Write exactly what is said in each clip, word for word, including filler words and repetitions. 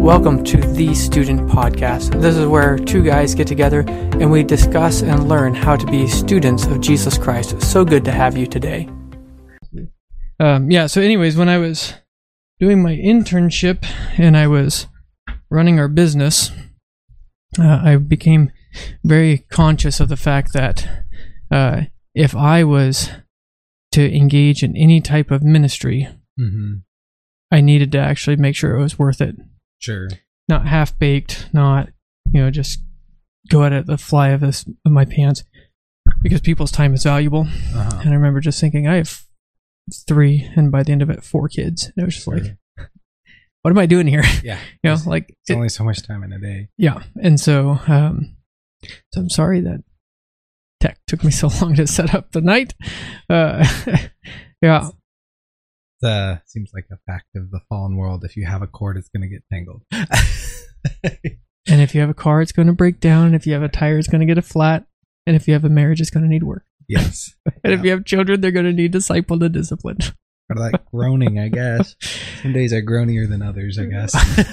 Welcome to The Student Podcast. This is where two guys get together and we discuss and learn how to be students of Jesus Christ. So good to have you today. Um, yeah, so anyways, when I was doing my internship and I was running our business, uh, I became very conscious of the fact that uh, if I was to engage in any type of ministry, mm-hmm. I needed to actually make sure it was worth it. Sure. Not half-baked, not, you know, just go at it the fly of, this, of my pants, because people's time is valuable. Uh-huh. And I remember just thinking, I have three, and by the end of it, four kids. And it was just Sure. like, what am I doing here? Yeah. you know, it's, like it's it, only so much time in a day. Yeah. And so, um, so I'm sorry that tech took me so long to set up the night. Uh, yeah. Uh, seems like a fact of the fallen world. If you have a cord, it's going to get tangled. And if you have a car, it's going to break down. And if you have a tire, it's going to get a flat. And if you have a marriage, it's going to need work. Yes. and yeah. if you have children, they're going to need disciple and discipline. Or like groaning, I guess. Some days are groanier than others, I guess.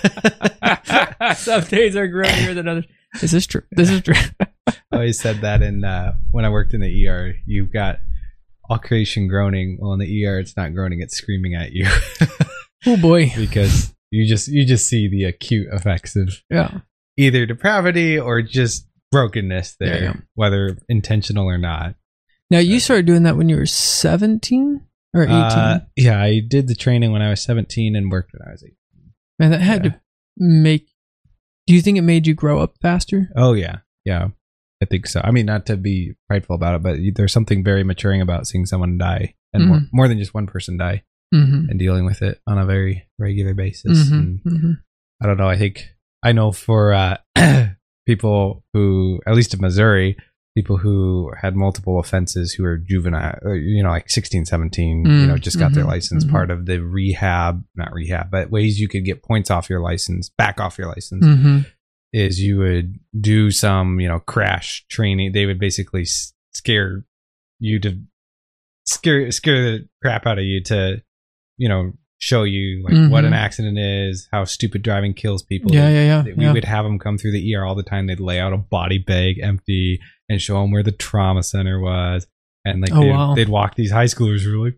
Some days are groanier than others. This is true. This is true. I always said that in uh, when I worked in the E R. You've got all creation groaning. Well, in the E R, it's not groaning; it's screaming at you. Oh boy! Because you just you just see the acute effects of yeah. either depravity or just brokenness there, yeah, yeah. whether intentional or not. Now, you started doing that when you were seventeen or eighteen? Uh, yeah, I did the training when I was seventeen and worked when I was eighteen. Man, that had yeah. to make... Do you think it made you grow up faster? Oh, yeah. Yeah, I think so. I mean, not to be prideful about it, but there's something very maturing about seeing someone die, and mm-hmm. more, more than just one person die, mm-hmm. and dealing with it on a very regular basis. Mm-hmm. And Mm-hmm. I don't know. I think I know for uh, people who, at least in Missouri, people who had multiple offenses who are juvenile, you know, like sixteen, seventeen, mm-hmm. you know, just got mm-hmm. their license. Mm-hmm. Part of the rehab, not rehab, but ways you could get points off your license, back off your license, mm-hmm. is you would do some, you know, crash training. They would basically s- scare you to scare scare the crap out of you to, you know, show you like mm-hmm. what an accident is, how stupid driving kills people. Yeah, yeah, yeah. They, we yeah. would have them come through the E R all the time. They'd lay out a body bag empty and show them where the trauma center was. And like oh, they'd, wow. they'd walk these high schoolers who were like,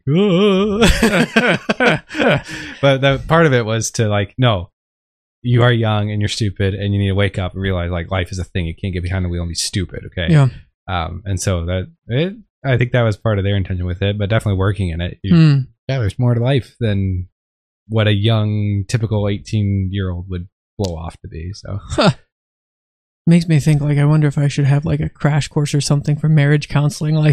oh. But the part of it was to like, no, you are young and you're stupid and you need to wake up and realize like life is a thing. You can't get behind the wheel and be stupid. Okay. Yeah. Um, and so that it, I think that was part of their intention with it, but definitely working in it. You, Mm. Yeah, there's more to life than what a young, typical eighteen year old would blow off to be. So Huh. Makes me think, like, I wonder if I should have like a crash course or something for marriage counseling. Like,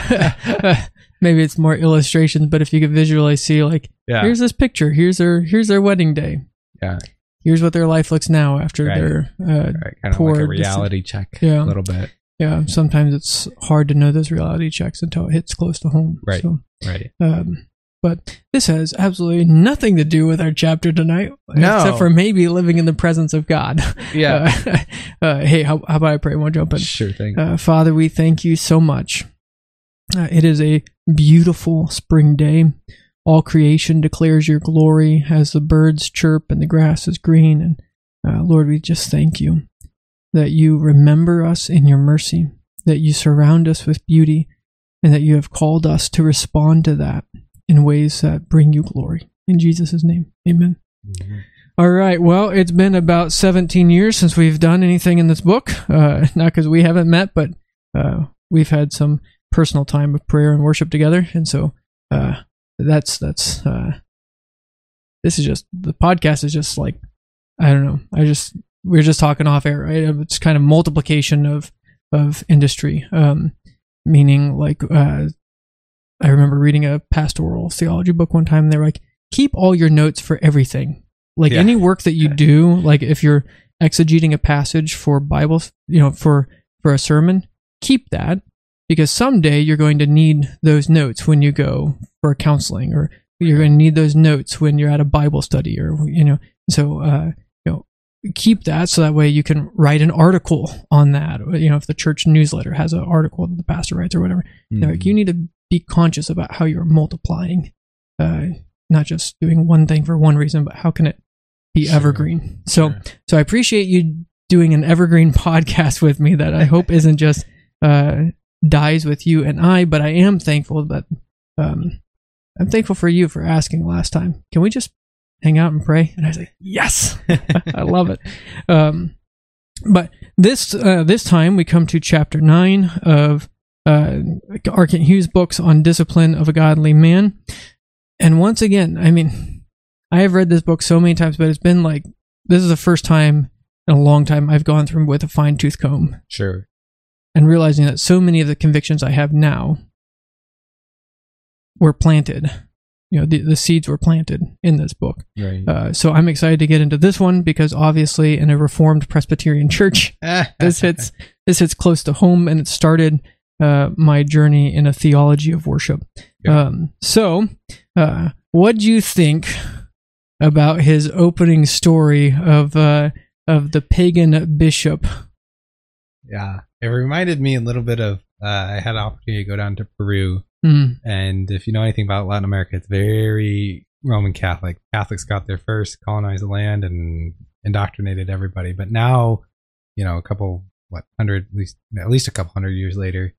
maybe it's more illustrations, but if you could visually see, like, yeah, here's this picture, here's their, here's their wedding day. yeah, Here's what their life looks now after Right. their uh, right. Kind of poor like a reality check, Yeah. a little bit, yeah. Sometimes it's hard to know those reality checks until it hits close to home. Right. So, right? um, but this has absolutely nothing to do with our chapter tonight, No. except for maybe living in the presence of God. Yeah, Uh, uh, hey, how, how about I pray? Want to jump in? sure thing. Uh, Father, we thank you so much. Uh, it is a beautiful spring day. All creation declares your glory as the birds chirp and the grass is green. And uh, Lord, we just thank you that you remember us in your mercy, that you surround us with beauty, and that you have called us to respond to that in ways that bring you glory. In Jesus' name, amen. Mm-hmm. All right. Well, it's been about seventeen years since we've done anything in this book. Uh, not because we haven't met, but uh, we've had some personal time of prayer and worship together. And so uh, that's, that's, uh, this is just, the podcast is just like, I don't know. I just, we were just talking off air, right? It's kind of multiplication of, of industry, um, meaning like, uh, I remember reading a pastoral theology book one time and they were like, keep all your notes for everything. Like Yeah. any work that you do, like if you're exegeting a passage for Bible, you know, for, for a sermon, keep that because someday you're going to need those notes when you go for counseling, or you're going to need those notes when you're at a Bible study, or, you know, so, uh, you know, keep that so that way you can write an article on that. You know, if the church newsletter has an article that the pastor writes or whatever, Mm-hmm. like you need to be conscious about how you're multiplying, uh, not just doing one thing for one reason, but how can it be Sure. evergreen. So, Sure. so I appreciate you doing an evergreen podcast with me that I hope isn't just uh, dies with you and I, but I am thankful that um, I'm thankful for you for asking last time. Can we just hang out and pray? And I was like, yes, I love it. Um, but this uh, this time we come to chapter nine of uh, R. Kent Hughes' books on discipline of a godly man. And once again, I mean, I have read this book so many times, but it's been like, this is the first time in a long time I've gone through with a fine-tooth comb. Sure. And realizing that so many of the convictions I have now were planted. You know, the, the seeds were planted in this book. Right. Uh, so I'm excited to get into this one because obviously in a Reformed Presbyterian church, this hits this hits close to home, and it started uh, my journey in a theology of worship. Yeah. Um, so, uh, what do you think about his opening story of uh, of the pagan bishop? Yeah, it reminded me a little bit of. Uh, I had an opportunity to go down to Peru, Mm. and if you know anything about Latin America, it's very Roman Catholic. Catholics got there first, colonized the land, and indoctrinated everybody. But now, you know, a couple what hundred, at least at least a couple hundred years later,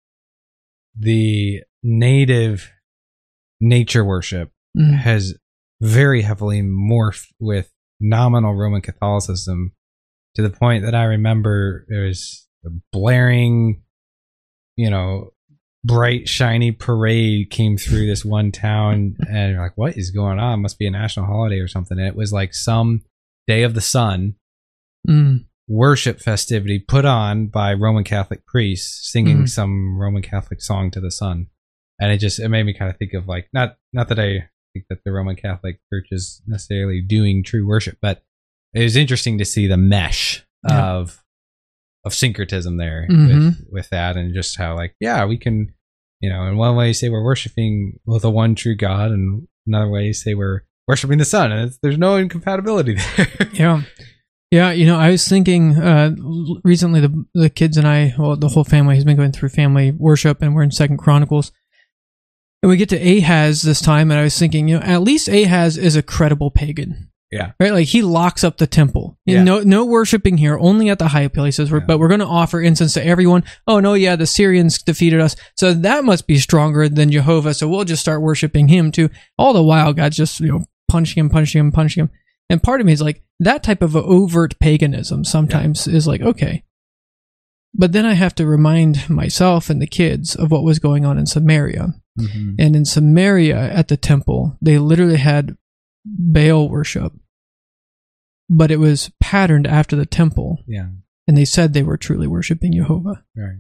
the native nature worship Mm. has very heavily morphed with nominal Roman Catholicism to the point that I remember there was a blaring, you know, bright, shiny parade came through this one town, and you're like, what is going on? Must be a national holiday or something. And it was like some Day of the Sun Mm. worship festivity put on by Roman Catholic priests singing Mhm. some Roman Catholic song to the sun. And it just, it made me kind of think of like, not, not that I think that the Roman Catholic Church is necessarily doing true worship, but it was interesting to see the mesh Yeah. of, of syncretism there Mhm. with, with that, and just how like, yeah, we can, you know, in one way you say we're worshiping the one true God, and another way you say we're worshiping the sun, and it's, there's no incompatibility there. Yeah. Yeah, you know, I was thinking uh, l- recently the the kids and I, well, the whole family has been going through family worship, and we're in Second Chronicles. And we get to Ahaz this time, and I was thinking, you know, at least Ahaz is a credible pagan. Yeah. Right? Like, he locks up the temple. Yeah. No no worshiping here, only at the high places, Yeah. but we're going to offer incense to everyone. Oh, no, yeah, the Syrians defeated us, so that must be stronger than Jehovah, so we'll just start worshiping him too. All the while, God's just, you know, punching him, punching him, punching him. And part of me is like, that type of overt paganism sometimes is like, okay. But then I have to remind myself and the kids of what was going on in Samaria. Mm-hmm. And in Samaria, at the temple, they literally had Baal worship, but it was patterned after the temple. Yeah. And they said they were truly worshiping Jehovah. Right.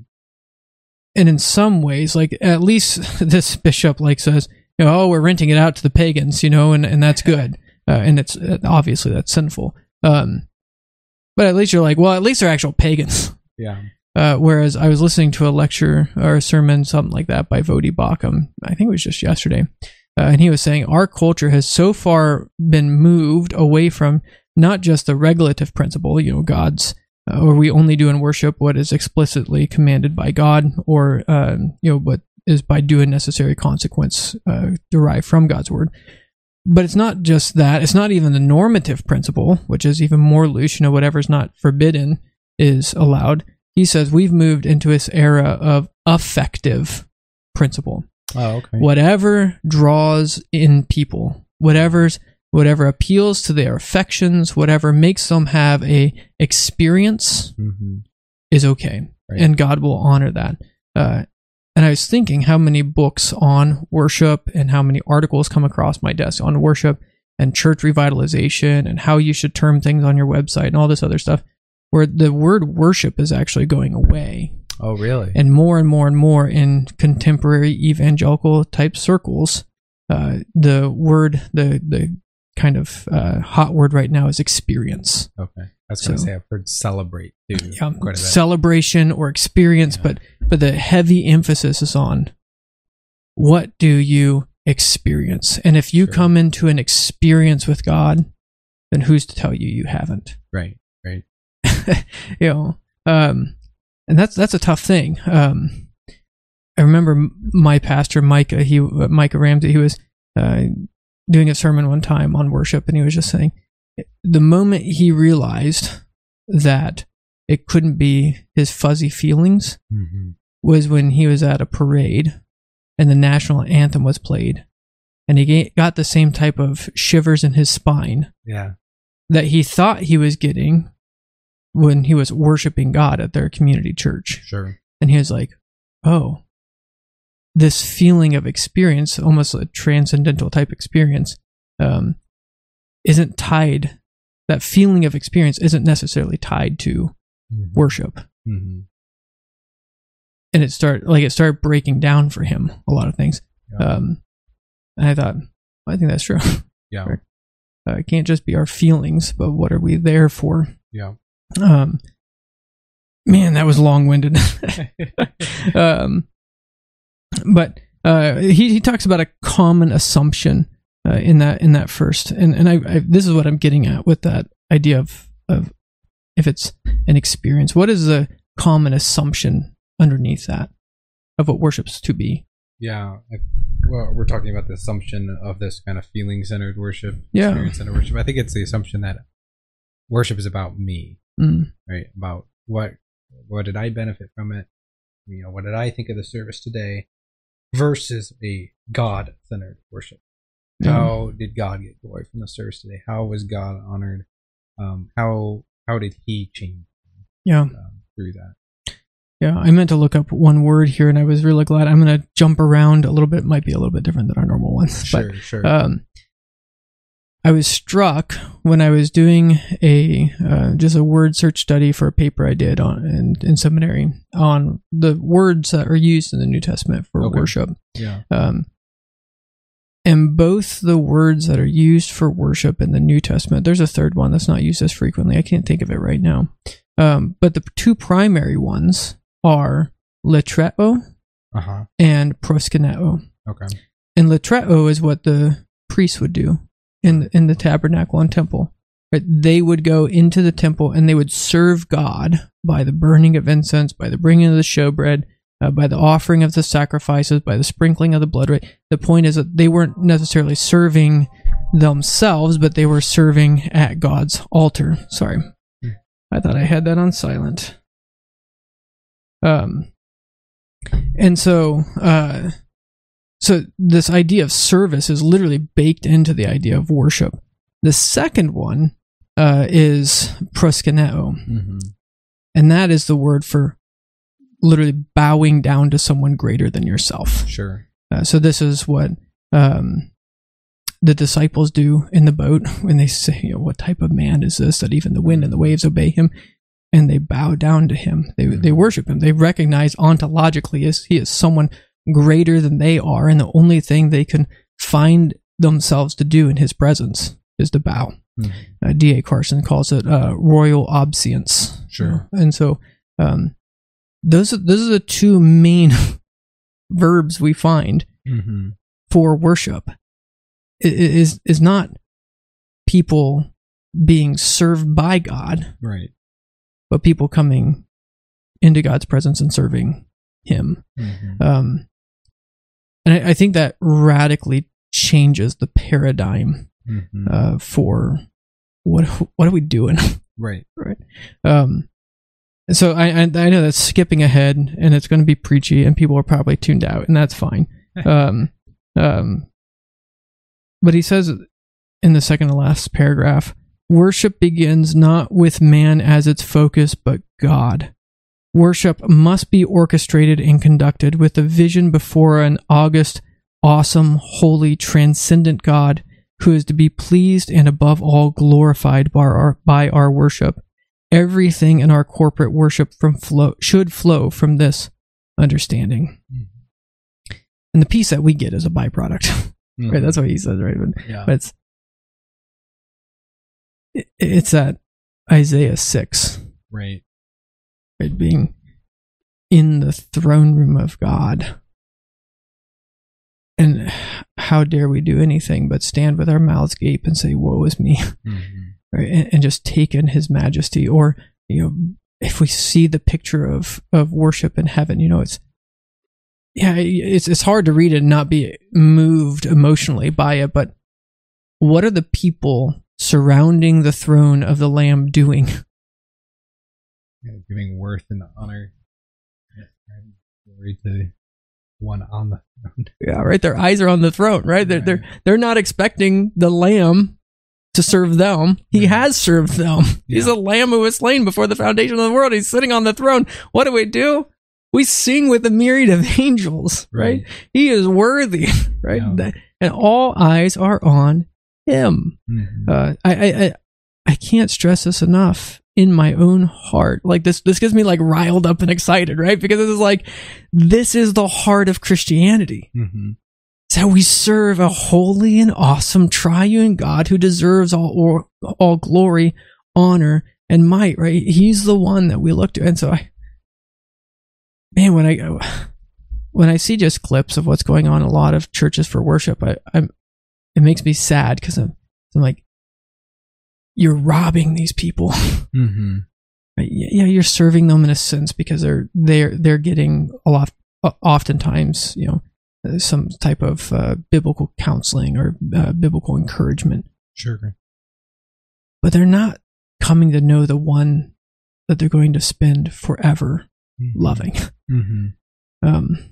And in some ways, like, at least this bishop like says, you know, oh, we're renting it out to the pagans, you know, and, and that's good. Uh, and it's uh, obviously that's sinful. Um, but at least you're like, well, at least they're actual pagans. Yeah. Uh, whereas I was listening to a lecture or a sermon, something like that, by Vodi Bakum. I think it was just yesterday. Uh, and he was saying our culture has so far been moved away from not just the regulative principle, you know, God's, uh, or we only do in worship what is explicitly commanded by God, or, uh, you know, what is by due and necessary consequence uh, derived from God's word. But it's not just that. It's not even the normative principle, which is even more loose. You know, whatever's not forbidden is allowed. He says we've moved into this era of affective principle. Oh, okay. Whatever draws in people, whatever's whatever appeals to their affections, whatever makes them have a experience Mm-hmm. is okay, Right. and God will honor that. Uh, and I was thinking how many books on worship and how many articles come across my desk on worship and church revitalization and how you should term things on your website and all this other stuff, where the word worship is actually going away. Oh, really? And more and more and more in contemporary evangelical type circles, uh, the word, the the kind of uh, hot word right now is experience. Okay. I was going to So- say I've heard celebrate too. Yeah, Quite a bit. celebration or experience, Yeah. but but the heavy emphasis is on what do you experience, and if you Sure. come into an experience with God, then who's to tell you you haven't? Right. Right. You know, um, and that's that's a tough thing. Um, I remember m- my pastor Micah, he uh, Micah Ramsey, he was uh, doing a sermon one time on worship, and he was just saying, the moment he realized that it couldn't be his fuzzy feelings Mm-hmm. was when he was at a parade and the national anthem was played, and he got the same type of shivers in his spine Yeah. that he thought he was getting when he was worshiping God at their community church. Sure. And he was like, oh, this feeling of experience, almost a transcendental type experience, um, isn't tied, that feeling of experience isn't necessarily tied to Mm-hmm. worship. Mm-hmm. And it started, like, it started breaking down for him a lot of things. Yeah. Um, and I thought, well, I think that's true. Yeah. Uh, it can't just be our feelings, but what are we there for? Yeah. Um, man, that was long-winded. um, but uh, he he talks about a common assumption uh, in that in that first, and and I, I this is what I'm getting at with that idea of of if it's an experience, what is the common assumption underneath that of what worship's to be? Yeah. I, well, we're talking about the assumption of this kind of feeling-centered worship, Yeah. experience-centered worship. I think it's the assumption that worship is about me, Mm, right? About what what did I benefit from it? You know, what did I think of the service today? Versus a God-centered worship. yeah. How did God get glory from the service today? How was God honored? Um, how how did He change Yeah. um, through that? Yeah, I meant to look up one word here, and I was really glad. I'm going to jump around a little bit. It might be a little bit different than our normal ones. Sure, but, sure. Um, I was struck when I was doing a uh, just a word search study for a paper I did on in, in seminary on the words that are used in the New Testament for Okay. worship. Yeah. Um, and both the words that are used for worship in the New Testament, there's a third one that's not used as frequently. I can't think of it right now. Um, but the two primary ones are litreo Uh huh. and proskuneo. Okay. And litreo is what the priests would do in in the tabernacle and temple. Right? They would go into the temple and they would serve God by the burning of incense, by the bringing of the showbread, uh, by the offering of the sacrifices, by the sprinkling of the blood. Right? The point is that they weren't necessarily serving themselves, but they were serving at God's altar. Sorry, I thought I had that on silent. Um, and so, uh, so this idea of service is literally baked into the idea of worship. The second one uh, is proskuneo, Mm-hmm. and that is the word for literally bowing down to someone greater than yourself. Sure. Uh, so this is what um, the disciples do in the boat when they say, you know, what type of man is this that even the wind and the waves obey him? And they bow down to him. They they worship him. They recognize ontologically as he is someone greater than they are, and the only thing they can find themselves to do in his presence is to bow. Mm-hmm. Uh, D A Carson calls it uh, royal obeisance. Sure. And so um, those are, those are the two main verbs we find Mm-hmm. for worship. It is is not people being served by God, Right. but people coming into God's presence and serving Him. Mm-hmm. Um, and I, I think that radically changes the paradigm Mm-hmm. uh, for what what are we doing, Right. right? Um, so I, I I know that's skipping ahead, and it's going to be preachy, and people are probably tuned out, and that's fine. um, um, but he says in the second to last paragraph, worship begins not with man as its focus, but God. Worship must be orchestrated and conducted with a vision before an august, awesome, holy, transcendent God who is to be pleased and above all glorified by our, by our worship. Everything in our corporate worship from flow, should flow from this understanding. Mm-hmm. And the peace that we get is a byproduct. Mm-hmm. Right? That's what he says, right? But, Yeah. but it's, it, it's at Isaiah six. Right. Right, being in the throne room of God. And how dare we do anything but stand with our mouths gape and say, woe is me, Mm-hmm. right? And, and just take in his majesty. Or, you know, if we see the picture of, of worship in heaven, you know, it's, yeah, it's, it's hard to read it and not be moved emotionally by it, but what are the people surrounding the throne of the Lamb doing? Yeah, giving worth and honor and glory to one on the throne. Yeah, right. Their eyes are on the throne, right? They're Right. they're they're not expecting the Lamb to serve them. He Right. has served them. He's Yeah. a Lamb who was slain before the foundation of the world. He's sitting on the throne. What do we do? We sing with a myriad of angels, right? Right. He is worthy, right? Yeah. That- and all eyes are on him. Mhm. Uh, I, I, I, I can't stress this enough in my own heart. Like this, this gets me like riled up and excited, right? Because this is like, this is the heart of Christianity. Mhm. It's how we serve a holy and awesome triune God who deserves all or, all glory, honor, and might, right? He's the one that we look to. And so I, man, when I, when I see just clips of what's going on in a lot of churches for worship, I, I'm, it makes me sad because I'm, I'm like, you're robbing these people. Mhm. Right? Yeah, you're serving them in a sense because they're they're they're getting a lot, oftentimes, you know, uh, some type of uh, biblical counseling or uh, biblical encouragement, Sure. but they're not coming to know the one that they're going to spend forever Mhm. loving. Mhm. Um,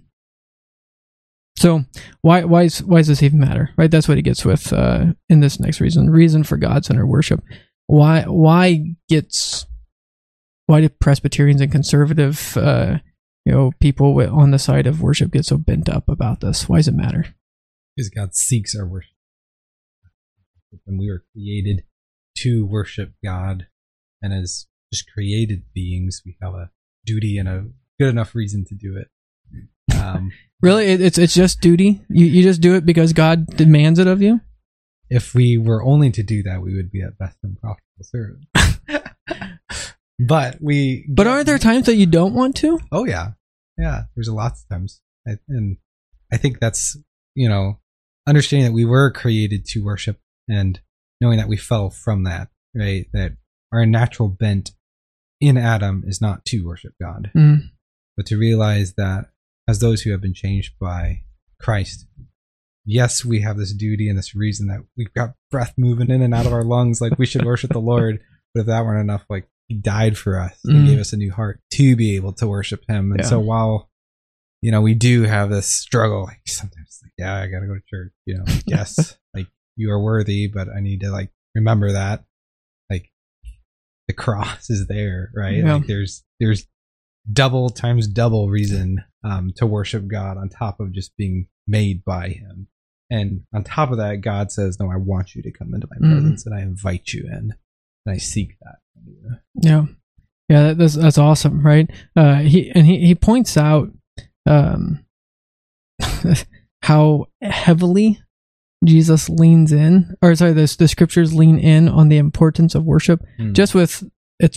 so why why is why does this even matter? Right, that's what he gets with uh, in this next reason. Reason for God-centered worship. Why why gets why do Presbyterians and conservative uh, you know people wi- on the side of worship get so bent up about this? Why does it matter? Because God seeks our worship. And we were created to worship God. And as just created beings, we have a duty and a good enough reason to do it. Um, Really, it, it's it's just duty. You you just do it because God demands it of you. if we were only to do that, we would be at best unprofitable servants. But we. But aren't there times that you don't want to? Oh, yeah. Yeah. There's a lots of times. I, and I think that's, you know, understanding that we were created to worship and knowing that we fell from that, right? That our natural bent in Adam is not to worship God, Mm. but to realize that as those who have been changed by Christ, yes, we have this duty and this reason that we've got breath moving in and out of our lungs, like we should worship the Lord. But if that weren't enough, like he died for us and Mhm. gave us a new heart to be able to worship him. And Yeah. so while, you know, we do have this struggle, like sometimes like, yeah, I got to go to church, you know, like, yes, like you are worthy, but I need to like remember that like the cross is there, right? Yeah. Like there's, there's double times double reason um, to worship God on top of just being made by him. And on top of that, God says, no, I want you to come into my Mhm. presence and I invite you in and I seek that. Yeah, yeah, that, that's that's awesome, right? Uh, he and he, he points out um, how heavily Jesus leans in, or sorry, the the scriptures lean in on the importance of worship, Mm. just with its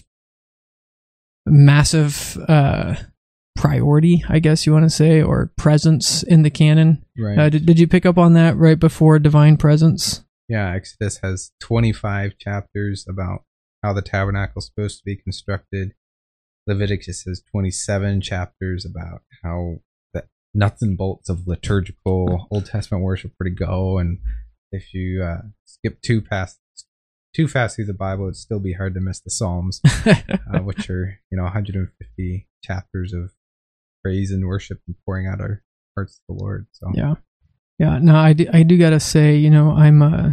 massive uh, priority, I guess you want to say, or presence in the canon. Right. Uh, did did you pick up on that right before divine presence? Yeah, Exodus has twenty-five chapters about how the tabernacle is supposed to be constructed. Leviticus has twenty-seven chapters about how the nuts and bolts of liturgical Old Testament worship were to go. And if you uh, skip too past, too fast through the Bible, it'd still be hard to miss the Psalms, uh, which are, you know, one hundred fifty chapters of praise and worship and pouring out our hearts to the Lord. So Yeah. Yeah. No, I do, I do gotta say, you know, I'm, uh,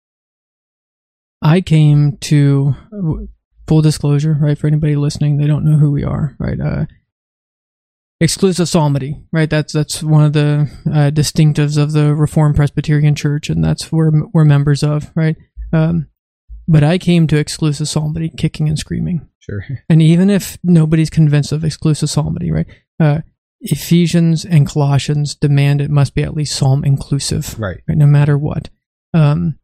I came to, full disclosure, right, for anybody listening, they don't know who we are, right? Uh, exclusive psalmody, right? That's, that's one of the uh, distinctives of the Reformed Presbyterian Church, and that's where we're members of, right? Um, but I came to exclusive psalmody kicking and screaming. sure. And even if nobody's convinced of exclusive psalmody, right? Uh, Ephesians and Colossians demand it must be at least psalm inclusive, Right. right? No matter what. Um,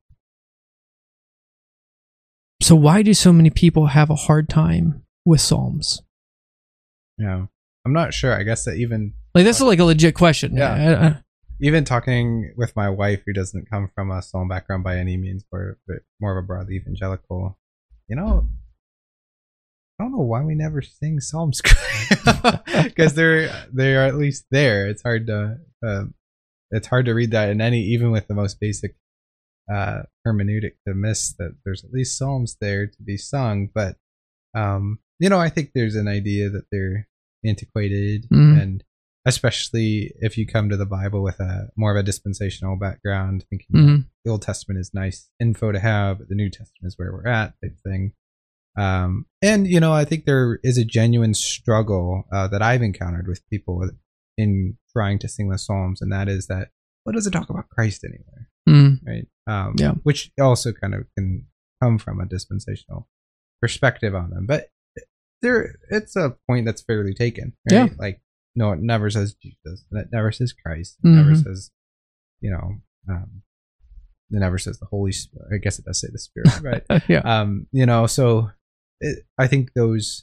so why do so many people have a hard time with psalms? Yeah. I'm not sure. I guess that even Like this is like a legit question. Yeah. I- I- even talking with my wife, who doesn't come from a psalm background by any means, but but more of a broadly evangelical, you know, I don't know why we never sing psalms because they're they are at least there. It's hard to uh, it's hard to read that in any, even with the most basic uh, hermeneutic to miss that there's at least psalms there to be sung. But um, you know, I think there's an idea that they're antiquated, Mm. and especially if you come to the Bible with a more of a dispensational background, thinking Mhm. the Old Testament is nice info to have, but the New Testament is where we're at, type thing. Um, and you know, I think there is a genuine struggle uh, that I've encountered with people in trying to sing the Psalms, and that is that what does it talk about Christ anywhere, Mm. right? Um, Yeah. Which also kind of can come from a dispensational perspective on them, but there, it's a point that's fairly taken, right? Yeah. Like, no, it never says Jesus, and it never says Christ, it never Mhm. says, you know, um, it never says the Holy Spirit. I guess it does say the Spirit, but yeah. um, you know, so it, I think those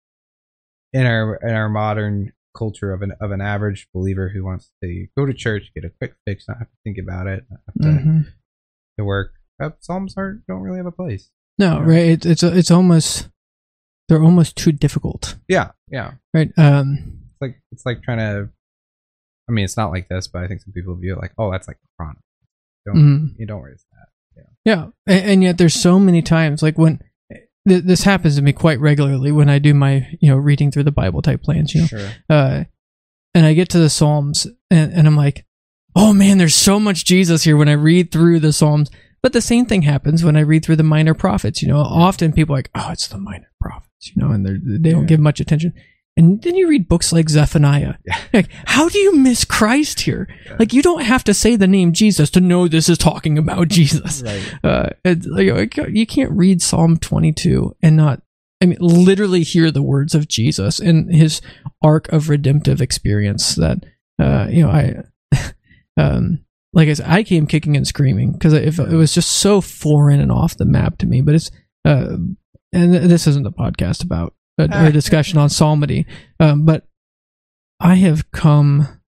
in our in our modern culture of an of an average believer who wants to go to church, get a quick fix, not have to think about it, not have to, Mhm. to work. Uh, Psalms aren't don't really have a place. No, Yeah. right. It's it's it's almost they're almost too difficult, Yeah, yeah. right? Um, It's like it's like trying to. I mean, it's not like this, but I think some people view it like, oh, that's like Chronicles. Don't Mhm. you don't worry about that. yeah, and, and yet there's so many times like when th- this happens to me quite regularly when I do my you know reading through the Bible type plans, you know, Sure. uh, and I get to the Psalms and, and I'm like, oh man, there's so much Jesus here when I read through the Psalms. But the same thing happens when I read through the minor prophets. You know, often people are like, oh, it's the minor prophets, you know, and they're, they don't Yeah. give much attention. And then you read books like Zephaniah. Yeah. Like, how do you miss Christ here? Yeah. Like, you don't have to say the name Jesus to know this is talking about Jesus. Right. Uh, it's, like, you can't read Psalm twenty-two and not, I mean, literally hear the words of Jesus and his arc of redemptive experience that, uh, you know, I, um, like I said, I came kicking and screaming because if it was just so foreign and off the map to me. But it's, uh, and this isn't the podcast about a, a discussion on psalmody, um, but I have come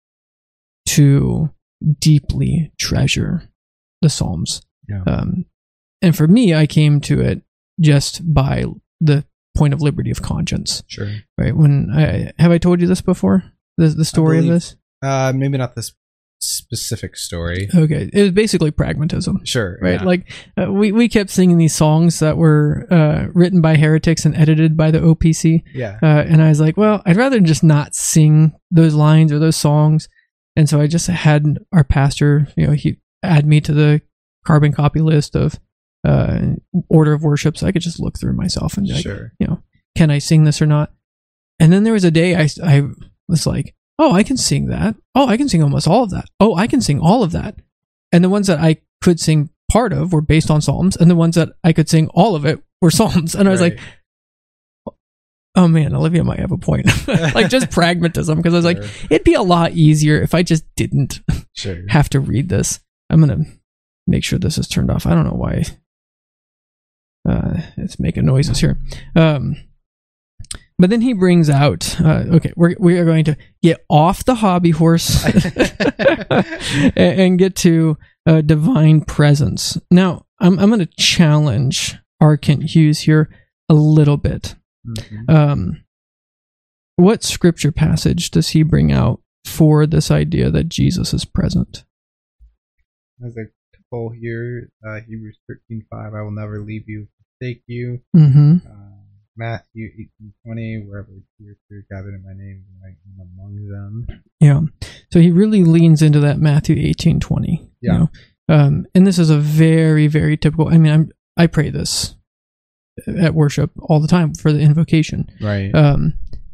to deeply treasure the Psalms. Yeah. Um, and for me, I came to it just by the point of liberty of conscience. Sure. Right? When I have I told you this before? The the story of believe- this? Uh, maybe not this specific story. Okay, it was basically pragmatism. Sure. Right, yeah. like uh, we we kept singing these songs that were uh, written by heretics and edited by the O P C, yeah. uh, and I was like, well, I'd rather just not sing those lines or those songs, and so I just had our pastor, you know, he add me to the carbon copy list of uh, order of worship, so I could just look through myself and be like, Sure. you know, can I sing this or not? And then there was a day I I was like, oh, I can sing that. Oh, I can sing almost all of that. Oh, I can sing all of that. And the ones that I could sing part of were based on Psalms, and the ones that I could sing all of it were Psalms. And I was Right. like, oh man, Olivia might have a point. Like just pragmatism, because I was like, Sure. it'd be a lot easier if I just didn't Sure. have to read this. I'm going to make sure this is turned off. I don't know why uh, it's making noises here. Um, but then he brings out, uh, okay, we're, we are going to get off the hobby horse and, and get to uh, divine presence. Now, I'm, I'm going to challenge R. Kent Hughes here a little bit. Mhm. Um, what scripture passage does he bring out for this idea that Jesus is present? There's a couple here. Uh, Hebrews thirteen five. I will never leave you, forsake you. Mm-hmm. Uh, Matthew eighteen twenty. Wherever two or three are gathered in my name, I am among them. Yeah. So he really leans into that Matthew eighteen twenty. Yeah. You know? Um, and this is a very, very typical. I mean, I'm, I pray this at worship all the time for the invocation. Right. Um,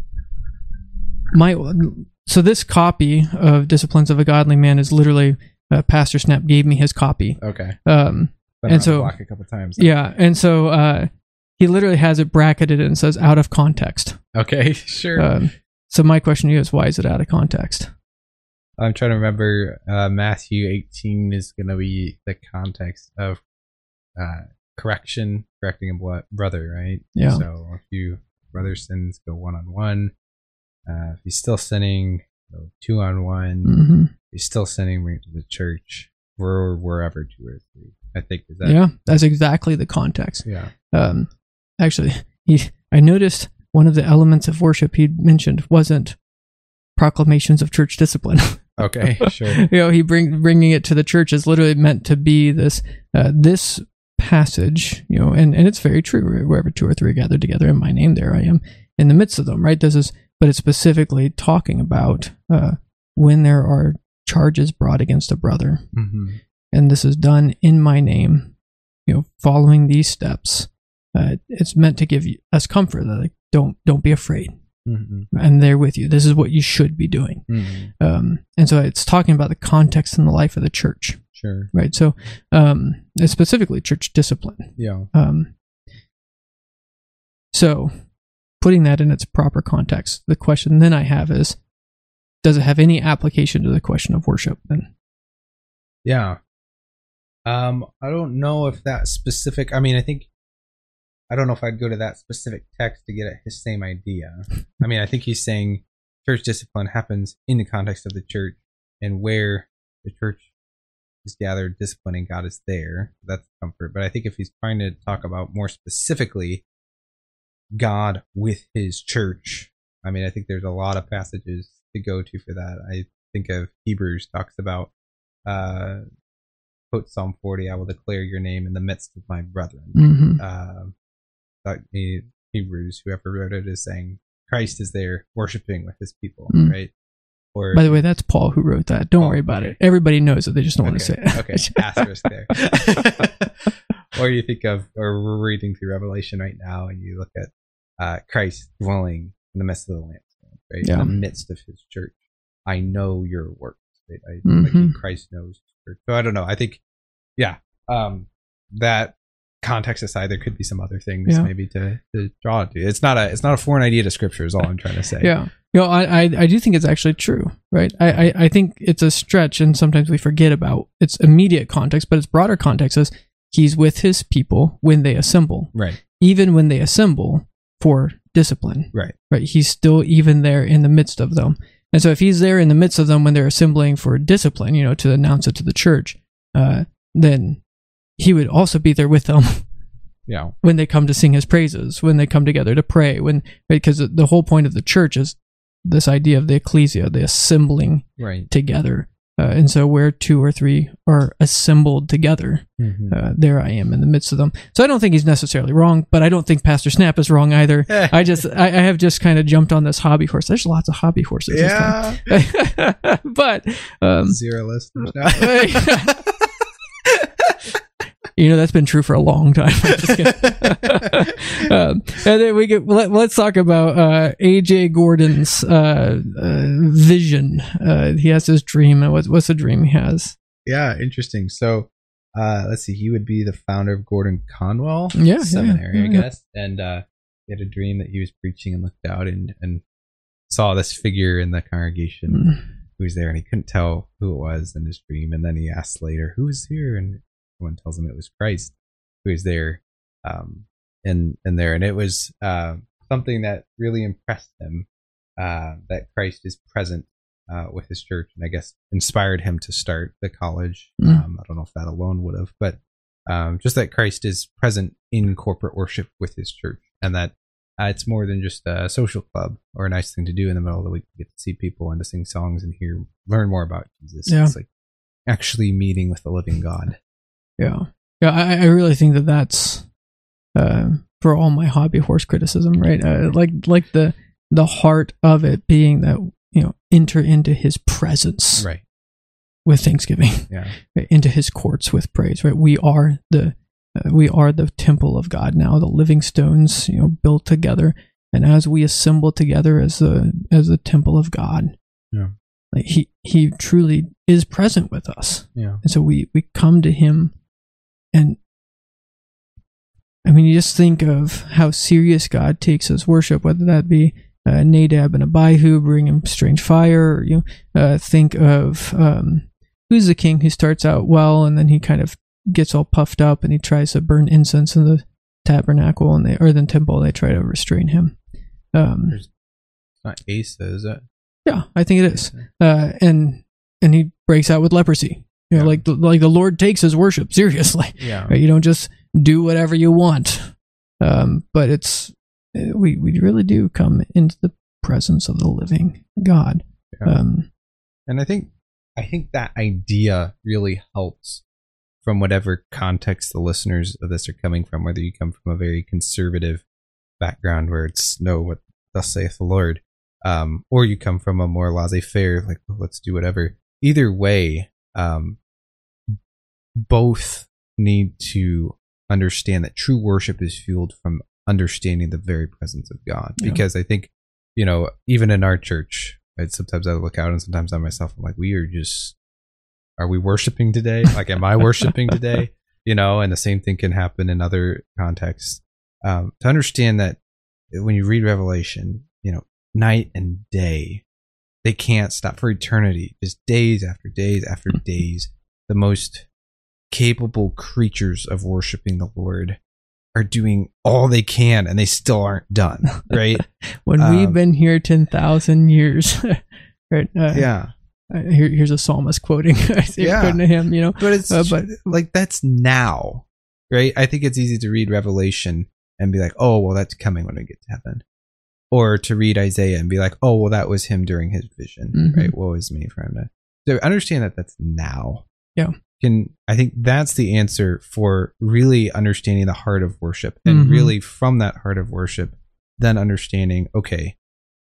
my so this copy of Disciplines of a Godly Man is literally uh, Pastor Snap gave me his copy. okay. Um, Been and around the so- block a couple times. yeah, and so uh, he literally has it bracketed and says out of context. Okay. Sure. Um, so my question to you is, why is it out of context? I'm trying to remember. Uh, Matthew eighteen is going to be the context of uh, correction, correcting a blo- brother, right? Yeah. So if you brother sins, go one on one. Uh, if he's still sinning, go two on one. Mm-hmm. If he's still sinning, bring it to the church, or wherever two or three. I think is that. Yeah, that's exactly the context. Yeah. Um, actually, he, I noticed one of the elements of worship he mentioned wasn't proclamations of church discipline. Okay, sure. You know, he bring bringing it to the church is literally meant to be this uh, this passage, you know, and, and it's very true. Wherever two or three are gathered together in my name, there I am in the midst of them, right? This is, but it's specifically talking about uh, when there are charges brought against a brother, Mm-hmm. and this is done in my name, you know, following these steps. Uh, it's meant to give you, us comfort that, like, don't don't be afraid. Mm-hmm. I'm there with you. This is what you should be doing. Mm-hmm. Um, and so it's talking about the context in the life of the church, Sure. right? So um, it's specifically church discipline. Yeah. Um, so putting that in its proper context, the question then I have is, does it have any application to the question of worship then? Yeah. Um, I don't know if that specific, I mean, I think, I don't know if I'd go to that specific text to get at his same idea. I mean, I think he's saying church discipline happens in the context of the church, and where the church is gathered, disciplining God is there. That's comfort. But I think if he's trying to talk about more specifically God with his church, I mean, I think there's a lot of passages to go to for that. I think of Hebrews talks about, uh, quote Psalm forty, I will declare your name in the midst of my brethren. Mm-hmm. Uh, that Hebrews, whoever wrote it, is saying Christ is there worshiping with his people, mm. right? Or, by the way, that's Paul who wrote that. Don't oh, worry about okay. it. Everybody knows it. They just don't okay. want to say it. Okay, asterisk there. Or you think of, or we're reading through Revelation right now, and you look at uh, Christ dwelling in the midst of the lampstand, right? Yeah. In the midst of his church. I know your works, right? I, mm-hmm. like Christ knows his church. So I don't know. I think, yeah, um, that context aside, there could be some other things yeah. maybe to, to draw it to. It's not a it's not a foreign idea to Scripture. Is all I'm trying to say. Yeah, you know, I, I I do think it's actually true, right? I, I I think it's a stretch, and sometimes we forget about its immediate context, but its broader context is he's with his people when they assemble, right? Even when they assemble for discipline, right? Right. He's still even there in the midst of them, and so if he's there in the midst of them when they're assembling for discipline, you know, to announce it to the church, uh, then he would also be there with them. Yeah. When they come to sing his praises, when they come together to pray, when because the whole point of the church is this idea of the ecclesia, the assembling right. together. Uh, and so where two or three are assembled together, mm-hmm. uh, there I am in the midst of them. So I don't think he's necessarily wrong, but I don't think Pastor Snap is wrong either. I just, I, I have just kind of jumped on this hobby horse. There's lots of hobby horses. Yeah. But, um, zero listeners now. You know, that's been true for a long time. um, and then we get, let, let's talk about uh, A J Gordon's uh, uh, vision. Uh, he has this dream. And what's, what's the dream he has? Yeah, interesting. So, uh, let's see. He would be the founder of Gordon Conwell yeah, Seminary, yeah, yeah, I guess. And uh, he had a dream that he was preaching and looked out and, and saw this figure in the congregation mm. who was there. And he couldn't tell who it was in his dream. And then he asked later, who was here? And someone tells him it was Christ who was there, um, and and there, and it was uh, something that really impressed him. Uh, that Christ is present uh, with his church, and I guess inspired him to start the college. Mm. Um, I don't know if that alone would have, but um, just that Christ is present in corporate worship with his church, and that uh, it's more than just a social club or a nice thing to do in the middle of the week to get to see people and to sing songs and hear, learn more about Jesus. Yeah. It's like actually meeting with the living God. Yeah, yeah. I, I really think that that's uh, for all my hobby horse criticism, right? Uh, like, like the the heart of it being that, you know, enter into His presence, right, with thanksgiving, yeah, right? Into His courts with praise, right? We are the uh, we are the temple of God now, the living stones, you know, built together, and as we assemble together as the as the temple of God, yeah, like He He truly is present with us, yeah, and so we we come to Him. And I mean, you just think of how serious God takes His worship, whether that be uh, Nadab and Abihu bringing strange fire, or, you know, uh, think of um, who's the king who starts out well and then he kind of gets all puffed up and he tries to burn incense in the tabernacle and they or the temple. And they try to restrain him. Um, it's not Asa, is it? Yeah, I think it is. Uh, and and he breaks out with leprosy. You know, yeah. like the, like the Lord takes His worship seriously. Yeah, right? You don't just do whatever you want, um, but it's we we really do come into the presence of the living God. Yeah. Um, and I think I think that idea really helps from whatever context the listeners of this are coming from, whether you come from a very conservative background where it's no, what thus saith the Lord, um, or you come from a more laissez-faire, like, well, let's do whatever. Either way, um, both need to understand that true worship is fueled from understanding the very presence of God. Yeah. Because I think, you know, even in our church, right, sometimes I look out and sometimes on myself, I'm like, we are just, are we worshiping today? Like, am I worshiping today? You know, and the same thing can happen in other contexts. Um, to understand that when you read Revelation, you know, night and day, they can't stop for eternity, just days after days after days. The most capable creatures of worshiping the Lord are doing all they can, and they still aren't done, right? when um, we've been here ten thousand years, right? Uh, yeah. Uh, here, here's a psalmist quoting, Yeah. quoting to him, you know. But it's Uh, but like, that's now, right? I think it's easy to read Revelation and be like, oh, well, that's coming when we get to heaven. Or to read Isaiah and be like, oh, well, that was him during his vision, Mhm. right? Woe is me for him to. So understand that that's now. Yeah. Can I think that's the answer for really understanding the heart of worship, and Mhm. really from that heart of worship, then understanding, okay,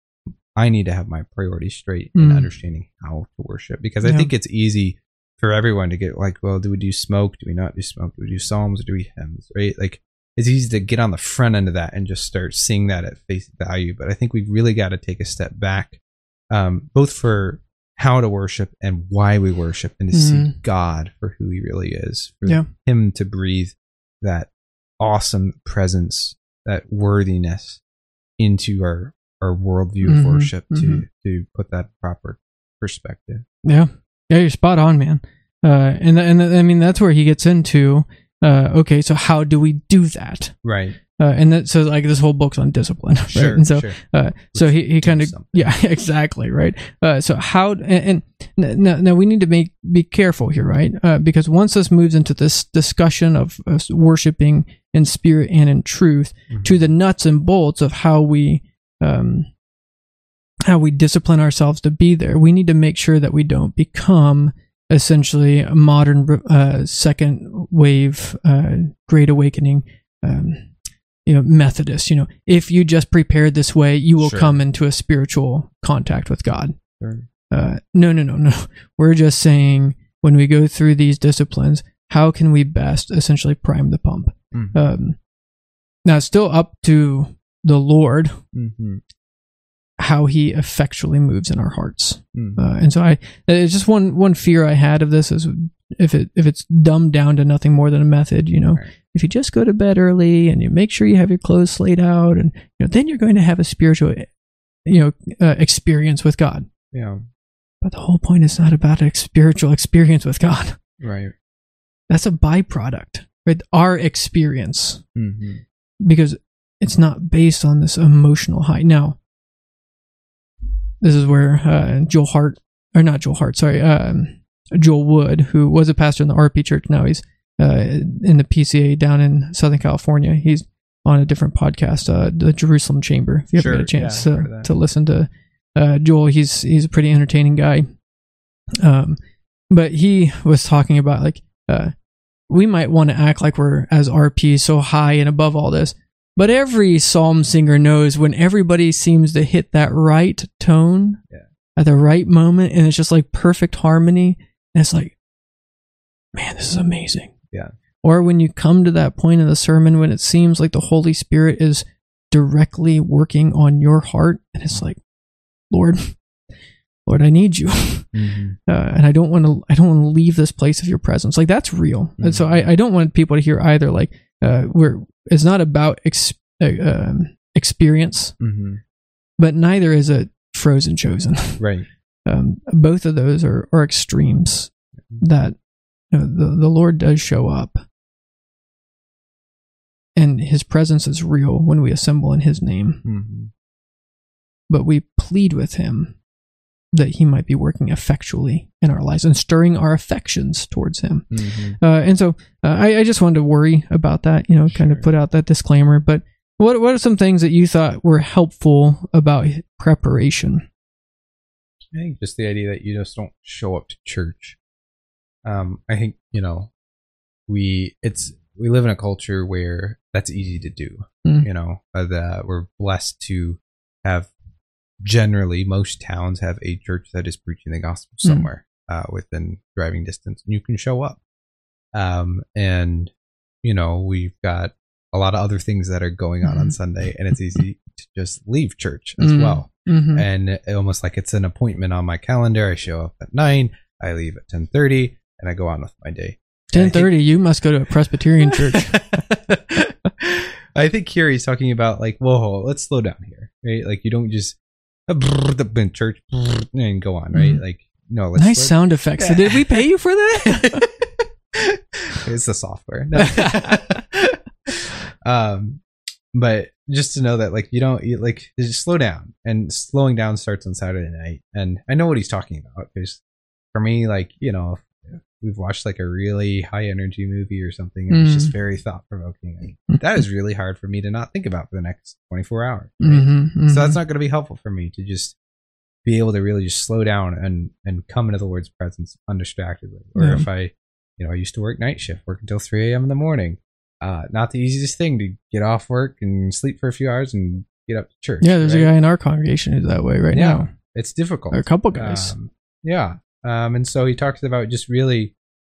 I need to have my priorities straight in Mm. understanding how to worship, because I Yeah. think it's easy for everyone to get like, well, do we do smoke? Do we not do smoke? Do we do psalms? Or do we hymns? Right? Like, it's easy to get on the front end of that and just start seeing that at face value. But I think we've really got to take a step back, um, both for how to worship and why we worship, and to see Mhm. God for who he really is, for Yeah. him to breathe that awesome presence, that worthiness into our, our worldview Mhm, of worship, to, mhm. to put that proper perspective. yeah, yeah, you're spot on, man. Uh, and and I mean that's where he gets into. Uh, okay, so how do we do that? Right. Uh, and that so like this whole book's on discipline, right? Sure. And so sure. Uh, so he, he do kind of something. yeah exactly right. Uh, so how and, and now, now we need to make be careful here, right? Uh, because once this moves into this discussion of uh, worshiping in spirit and in truth, Mhm. to the nuts and bolts of how we um, how we discipline ourselves to be there, we need to make sure that we don't become essentially a modern uh, second wave uh, Great Awakening. Um, you know, Methodist, you know, if you just prepared this way, you will Sure. come into a spiritual contact with God. Sure. Uh, no, no, no, no. We're just saying when we go through these disciplines, how can we best essentially prime the pump? Mhm. Um, now, it's still up to the Lord Mhm. how he effectually moves in our hearts. Mhm. Uh, and so I, it's just one, one fear I had of this is if it, if it's dumbed down to nothing more than a method, you know, Right. if you just go to bed early and you make sure you have your clothes laid out, and, you know, then you're going to have a spiritual, you know, uh, experience with God. Yeah. But the whole point is not about a spiritual experience with God. Right. That's a byproduct, right? Our experience, Mhm. because it's not based on this emotional high. Now, this is where uh, Joel Hart, or not Joel Hart, sorry, um, Joel Wood, who was a pastor in the R P church, now he's uh, in the P C A down in Southern California. He's on a different podcast, uh, the Jerusalem Chamber. If you Sure, ever get a chance yeah, I've heard of to, that. to listen to uh, Joel, he's he's a pretty entertaining guy. Um, but he was talking about like uh, we might want to act like we're as R P so high and above all this, but every psalm singer knows when everybody seems to hit that right tone Yeah. at the right moment, and it's just like perfect harmony, and it's like, man, this is amazing. Yeah. Or when you come to that point in the sermon when it seems like the Holy Spirit is directly working on your heart, and it's like, Lord, Lord, I need you. Mhm. Uh, and I don't want to. I don't want to leave this place of your presence. Like that's real. And so I, I don't want people to hear either. Like uh, we're. It's not about ex, uh, um, experience, Mhm. but neither is it frozen chosen. Right. Um, both of those are, are extremes. That you know, the the Lord does show up, and His presence is real when we assemble in His name. Mhm. But we plead with Him that He might be working effectually in our lives and stirring our affections towards Him. Mhm. Uh, and so uh, I, I just wanted to worry about that, you know, kind of Sure. put out that disclaimer. But what what are some things that you thought were helpful about preparation? I think just the idea that you just don't show up to church. Um, I think, you know, we it's we live in a culture where that's easy to do. Mm. You know, uh, that we're blessed to have. Generally, most towns have a church that is preaching the gospel somewhere mm. uh, within driving distance, and you can show up. Um, and you know, we've got a lot of other things that are going on mm. on Sunday, and it's easy to just leave church as mm. well. Mm-hmm. And it, almost like it's an appointment on my calendar. I show up at nine, I leave at ten thirty, and I go on with my day. Ten thirty, you must go to a Presbyterian church. I think here he's talking about like, whoa, let's slow down here, right? Like you don't just the church and go on, right? Mm. Like, no, let's nice slow sound effects. Did we pay you for that? It's the software. No. um, but just to know that, like, you don't you, like just slow down, and slowing down starts on Saturday night. And I know what he's talking about because for me, like, you know, if we've watched like a really high energy movie or something, and mm. it's just very thought provoking. Like, that is really hard for me to not think about for the next twenty-four hours. Right? Mm-hmm, mm-hmm. So that's not going to be helpful for me to just be able to really just slow down and, and come into the Lord's presence undistractedly. Or yeah. if I, you know, I used to work night shift, work until three a.m. in the morning. Uh, not the easiest thing to get off work and sleep for a few hours and get up to church. Yeah, there's right? a guy in our congregation who's that way right yeah, now. It's difficult. Or a couple guys. Um, yeah. Um, and so he talks about just really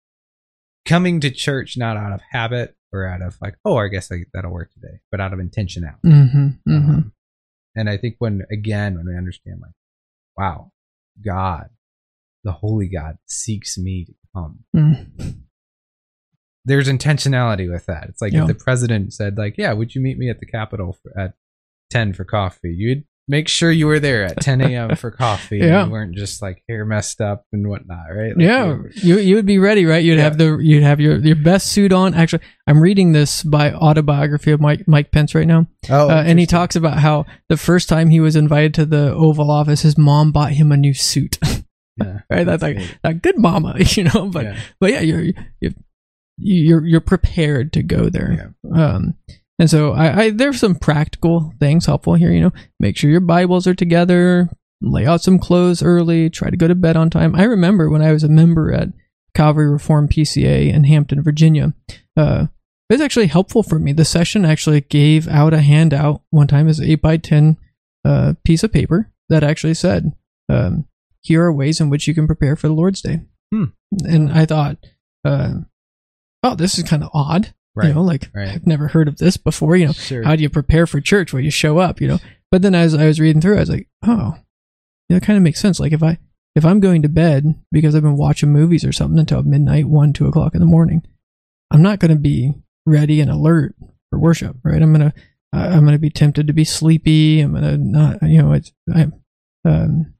coming to church not out of habit or out of like, oh, I guess I, that'll work today, but out of intentionality. Mm-hmm, mm-hmm. Um, and I think when, again, when we understand like, wow, God, the Holy God seeks me to come. Mm. There's intentionality with that. It's like yeah. if the president said like, yeah, would you meet me at the Capitol for, at ten for coffee? You'd make sure you were there at ten a.m. for coffee. Yeah. And you weren't just like hair messed up and whatnot, right? Like yeah. You, you would be ready, right? You'd yeah. have the, you'd have your, your best suit on. Actually, I'm reading this by autobiography of Mike, Mike Pence right now. Oh, uh, and he talks about how the first time he was invited to the Oval Office, his mom bought him a new suit. Yeah. Right. That's, that's like a good mama, you know, but, yeah. but yeah, you're, you're, you're, you're prepared to go there. Yeah. Um, And so I, I there's some practical things helpful here, you know, make sure your Bibles are together, lay out some clothes early, try to go to bed on time. I remember when I was a member at Calvary Reformed P C A in Hampton, Virginia, uh, it was actually helpful for me. The session actually gave out a handout one time as an eight by ten uh, piece of paper that actually said, um, here are ways in which you can prepare for the Lord's Day. Hmm. And I thought, uh, oh, this is kind of odd. Right. You know, like right. I've never heard of this before. You know, sure. How do you prepare for church? Well, you show up, you know. But then as I was reading through, I was like, oh, yeah, that kind of makes sense. Like if I if I'm going to bed because I've been watching movies or something until midnight, one, two o'clock in the morning, I'm not going to be ready and alert for worship, right? I'm gonna I'm gonna be tempted to be sleepy. I'm gonna not, you know, it's I, um,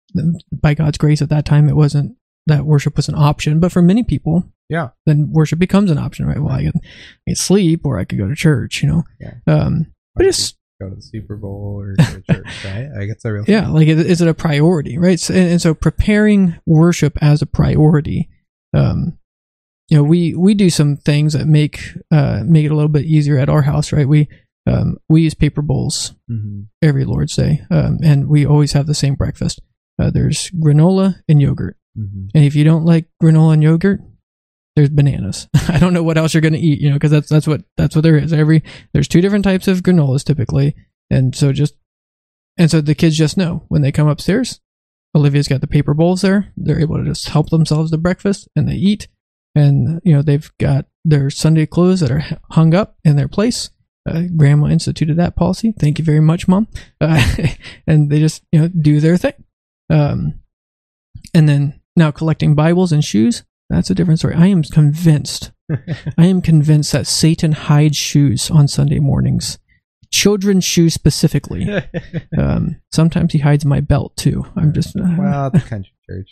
by God's grace at that time it wasn't that worship was an option, but for many people. Yeah. Then worship becomes an option, right? Well, I can, I can sleep or I could go to church, you know? Yeah. Um, but it's go to the Super Bowl or go to church, right? I guess a real yeah, thing. like is it a priority, right? So, and, and so preparing worship as a priority, um, you know, we, we do some things that make, uh, make it a little bit easier at our house, right? We, um, we use paper bowls mm-hmm. every Lord's Day, um, and we always have the same breakfast. Uh, there's granola and yogurt. Mm-hmm. And if you don't like granola and yogurt, there's bananas. I don't know what else you're going to eat, you know, because that's that's what that's what there is. Every there's two different types of granolas typically, and so just and so the kids just know when they come upstairs. Olivia's got the paper bowls there. They're able to just help themselves to breakfast, and they eat. And you know they've got their Sunday clothes that are hung up in their place. Uh, Grandma instituted that policy. Thank you very much, Mom. Uh, and they just you know do their thing. Um, and then now collecting Bibles and shoes. That's a different story. I am convinced, I am convinced that Satan hides shoes on Sunday mornings. Children's shoes specifically. Um, sometimes he hides my belt too. I'm just... Uh, well, the country church.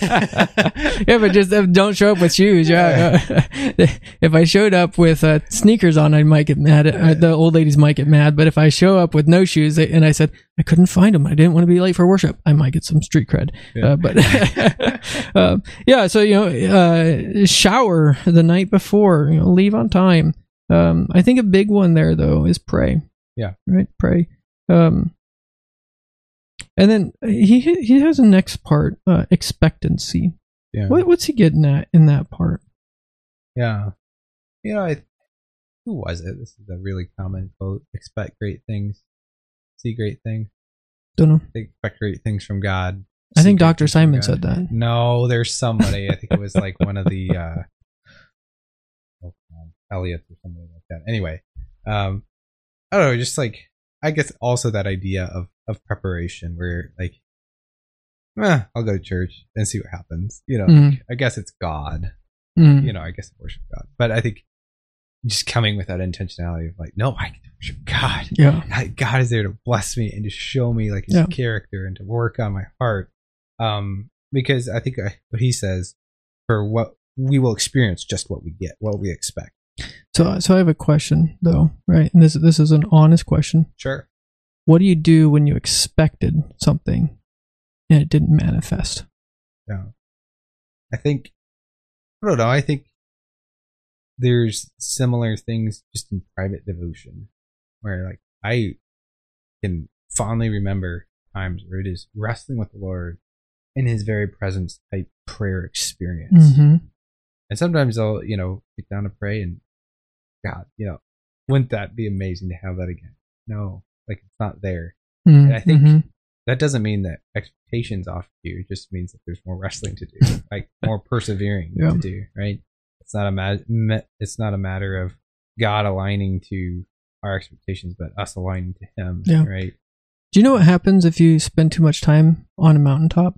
Yeah, but just uh, don't show up with shoes. Yeah. Uh, if I showed up with uh, sneakers on, I might get mad. At, uh, the old ladies might get mad. But if I show up with no shoes and I said, I couldn't find them, I didn't want to be late for worship, I might get some street cred. Yeah. Uh, but uh, yeah, so, you know, uh, shower the night before, you know, leave on time. Um, I think a big one there, though, is pray. Yeah. Right? Pray. Um, And then he he has a next part, uh, expectancy. Yeah. What what's he getting at in that part? Yeah. You know, I, who was it? This is a really common quote. Expect great things. See great things. Don't know. Expect great things from God. I think See great Doctor things from Simon God. said that. No, there's somebody. I think it was like one of the uh, oh, um, Elliot or something like that. Anyway, um, I don't know. Just like, I guess also that idea of, of preparation where like, eh, I'll go to church and see what happens. You know, Mhm. like, I guess it's God. Mm. You know, I guess I worship God. But I think just coming with that intentionality of like, no, I can worship God. Yeah. I- God is there to bless me and to show me like his Yeah. character and to work on my heart. Um, because I think I, what he says, for what we will experience, just what we get, what we expect. So so I have a question though, right? And this this is an honest question. Sure. What do you do when you expected something and it didn't manifest? Yeah. I think, I don't know. I think there's similar things just in private devotion where like I can fondly remember times where it is wrestling with the Lord in his very presence type prayer experience. Mm-hmm. And sometimes I'll, you know, get down to pray and God, you know, wouldn't that be amazing to have that again? No, like it's not there. Mm-hmm. And I think that doesn't mean that expectations off you. It just means that there's more wrestling to do, like more persevering Yeah. to do, right? It's not a ma- it's not a matter of God aligning to our expectations, but us aligning to him, Yeah. right? Do you know what happens if you spend too much time on a mountaintop?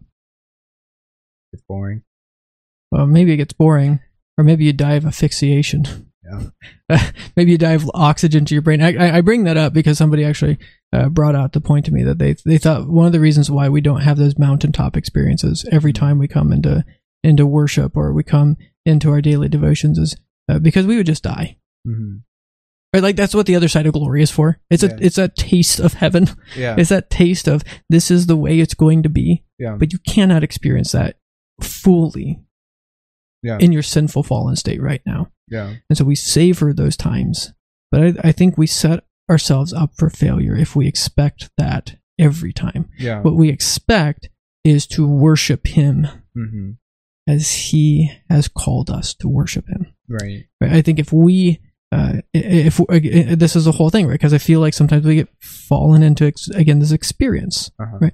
It's boring. Well, maybe it gets boring, or maybe you die of asphyxiation. Yeah. Maybe you die of oxygen to your brain. I, I, I bring that up because somebody actually uh, brought out the point to me that they they thought one of the reasons why we don't have those mountaintop experiences every time we come into into worship or we come into our daily devotions is uh, because we would just die. Mm-hmm. Right, like that's what the other side of glory is for. It's Yeah. a it's a taste of heaven. Yeah. It's that taste of this is the way it's going to be. Yeah. But you cannot experience that fully Yeah. in your sinful fallen state right now. Yeah. And so we savor those times. But I, I think we set ourselves up for failure if we expect that every time. Yeah. What we expect is to worship him Mm-hmm. as he has called us to worship him. Right. Right? I think if we, uh, if, if this is the whole thing, right? Because I feel like sometimes we get fallen into, ex- again, this experience, Uh-huh. right?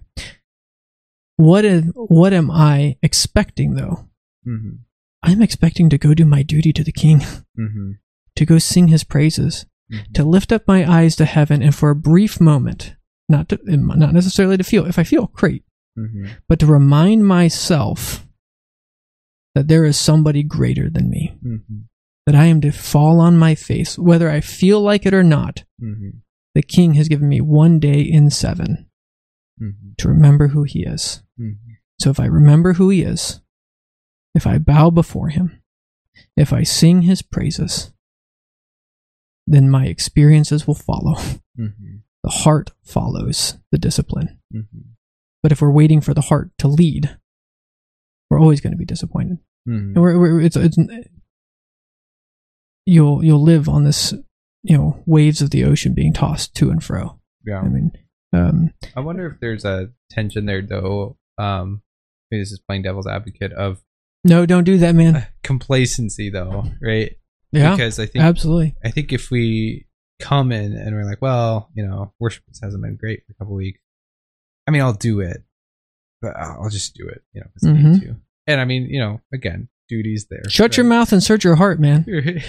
What is, what am I expecting though? Mm-hmm. I'm expecting to go do my duty to the King, Mm-hmm. to go sing his praises, Mm-hmm. to lift up my eyes to heaven, and for a brief moment, not to, not necessarily to feel, if I feel, great, Mm-hmm. but to remind myself that there is somebody greater than me, Mm-hmm. that I am to fall on my face, whether I feel like it or not. Mm-hmm. The King has given me one day in seven Mm-hmm. to remember who he is. Mm-hmm. So if I remember who he is, if I bow before him, if I sing his praises, then my experiences will follow. Mm-hmm. The heart follows the discipline. Mm-hmm. But if we're waiting for the heart to lead, we're always going to be disappointed. Mm-hmm. And we're, we're, it's, it's, you'll you'll live on this, you know, waves of the ocean being tossed to and fro. Yeah. I mean, um, I wonder if there's a tension there, though. Um, maybe this is playing devil's advocate of no, don't do that, man. complacency, though, right? Yeah, Because I think absolutely. I think if we come in and we're like, well, you know, worship hasn't been great for a couple weeks. I mean, I'll do it, but I'll just do it, you know, because I need to. And I mean, you know, again, duty's there. Shut right? your mouth and search your heart, man.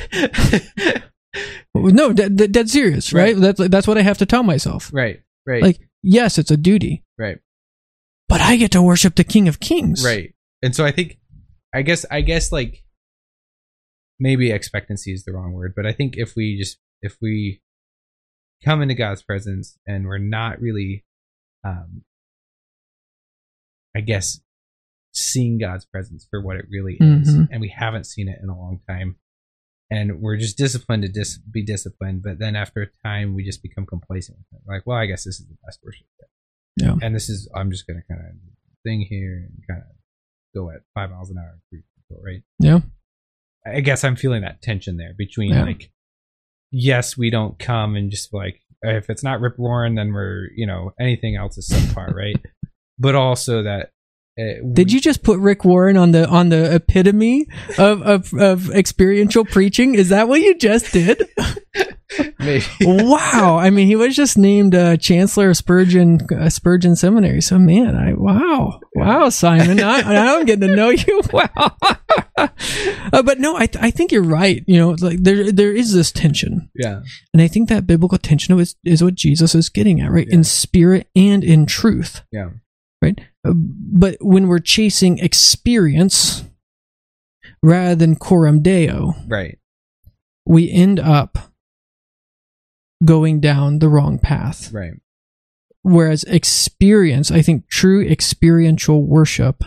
No, dead, dead, dead serious, right? Right. That's that's what I have to tell myself. right, right, Like, yes, it's a duty, right, but I get to worship the King of Kings. right. And so I think, I guess, I guess, like, maybe expectancy is the wrong word, but I think if we just if we come into God's presence and we're not really, um, I guess, seeing God's presence for what it really is, Mhm. and we haven't seen it in a long time, and we're just disciplined to dis- be disciplined, but then after a time we just become complacent with it. We're like, well, I guess this is the best worship yet. Yeah. And this is, I'm just going to kind of thing here and kind of go at five miles an hour, right? Yeah. I guess I'm feeling that tension there between Yeah. like, yes, we don't come and just like, if it's not Rip Roaring, then we're, you know, anything else is subpar, right? but also that. Uh, Did you just put Rick Warren on the on the epitome of, of, of experiential preaching? Is that what you just did? Maybe. Wow. I mean, he was just named uh, Chancellor of Spurgeon uh, Spurgeon Seminary. So, man, I wow, wow, Simon, I, I'm getting to know you. Wow. uh, but no, I th- I think you're right. You know, like there there is this tension. Yeah. And I think that biblical tension is is what Jesus is getting at, right? Yeah. In spirit and in truth. Yeah. Right. Uh, but when we're chasing experience rather than coram deo, right, we end up going down the wrong path. Right. Whereas experience, I think true experiential worship